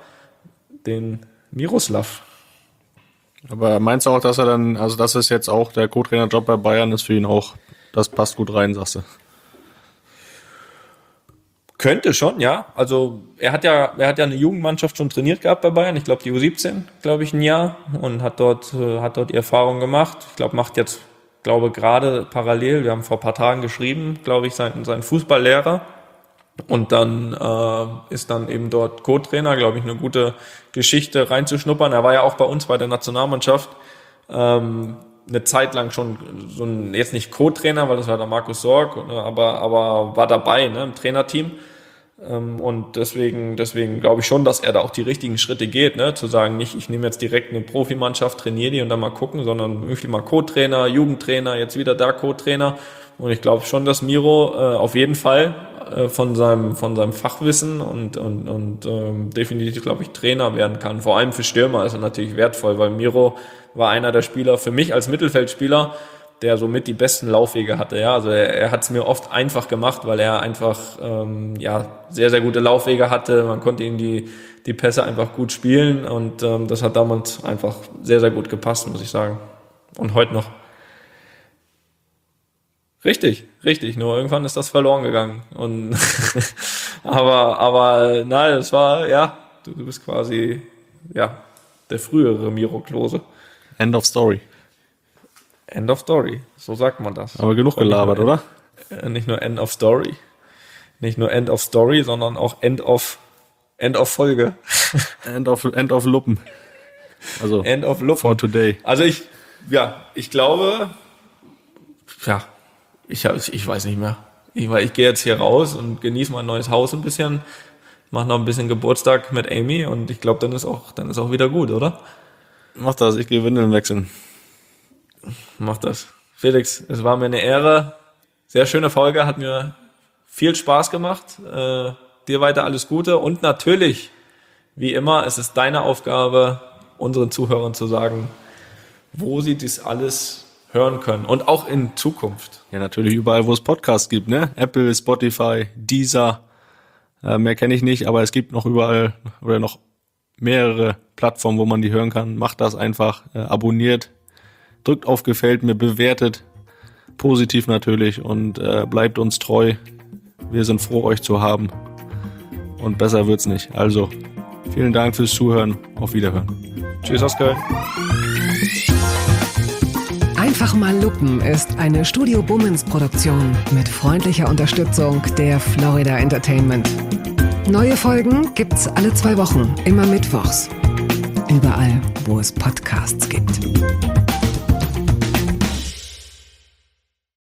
den Miroslav. Aber meinst du auch, dass er dann, also das ist jetzt auch der Co-Trainer-Job bei Bayern, ist für ihn auch, das passt gut rein, sagst du? Könnte schon, ja. Also er hat ja, er hat ja eine Jugendmannschaft schon trainiert gehabt bei Bayern. Ich glaube die U siebzehn, glaube ich, ein Jahr, und hat dort, äh, hat dort die Erfahrung gemacht. Ich glaube, macht jetzt, glaube gerade parallel. Wir haben vor ein paar Tagen geschrieben, glaube ich, seinen, seinen Fußballlehrer. Und dann äh, ist dann eben dort Co-Trainer, glaube ich, eine gute Geschichte reinzuschnuppern. Er war ja auch bei uns bei der Nationalmannschaft ähm, eine Zeit lang schon so ein, jetzt nicht Co-Trainer, weil das war der Markus Sorg, aber aber war dabei, ne, im Trainerteam. Und deswegen, deswegen glaube ich schon, dass er da auch die richtigen Schritte geht, ne? Zu sagen, nicht, ich nehme jetzt direkt eine Profimannschaft, trainiere die und dann mal gucken, sondern irgendwie mal Co-Trainer, Jugendtrainer, jetzt wieder da Co-Trainer. Und ich glaube schon, dass Miro äh, auf jeden Fall äh, von seinem von seinem Fachwissen und und und ähm, definitiv, glaube ich, Trainer werden kann. Vor allem für Stürmer ist er natürlich wertvoll, weil Miro war einer der Spieler für mich als Mittelfeldspieler, der somit die besten Laufwege hatte. Ja, also er, er hat es mir oft einfach gemacht, weil er einfach ähm, ja sehr sehr gute Laufwege hatte. Man konnte ihm die die Pässe einfach gut spielen und ähm, das hat damals einfach sehr sehr gut gepasst, muss ich sagen. Und heute noch. Richtig, richtig. Nur irgendwann ist das verloren gegangen. Und aber, aber nein, das war ja, du, du bist quasi ja der frühere Miro Klose. End of story. End of story. So sagt man das. Aber genug gelabert, nicht nur, oder? Äh, nicht nur End of story, nicht nur End of story, sondern auch End of End of Folge. End of End of Luppen. Also End of Luppen. For today. Also ich, ja, ich glaube, ja. Ich, ich weiß nicht mehr. Ich, ich gehe jetzt hier raus und genieße mein neues Haus ein bisschen, mache noch ein bisschen Geburtstag mit Amy und ich glaube, dann ist auch, dann ist auch wieder gut, oder? Mach das, ich gehe Windeln wechseln. Mach das. Felix, es war mir eine Ehre. Sehr schöne Folge, hat mir viel Spaß gemacht. Äh, dir weiter alles Gute und natürlich, wie immer, es ist deine Aufgabe, unseren Zuhörern zu sagen, wo sie das alles hören können und auch in Zukunft. Ja, natürlich überall, wo es Podcasts gibt, ne? Apple, Spotify, Deezer, äh, mehr kenne ich nicht, aber es gibt noch überall oder noch mehrere Plattformen, wo man die hören kann. Macht das einfach, äh, abonniert, drückt auf Gefällt mir, bewertet, positiv natürlich und äh, bleibt uns treu. Wir sind froh, euch zu haben und besser wird's nicht. Also, vielen Dank fürs Zuhören, auf Wiederhören. Tschüss aus Köln. Einfach mal Luppen ist eine Studio Bummens Produktion mit freundlicher Unterstützung der Florida Entertainment. Neue Folgen gibt's alle zwei Wochen, immer mittwochs. Überall, wo es Podcasts gibt.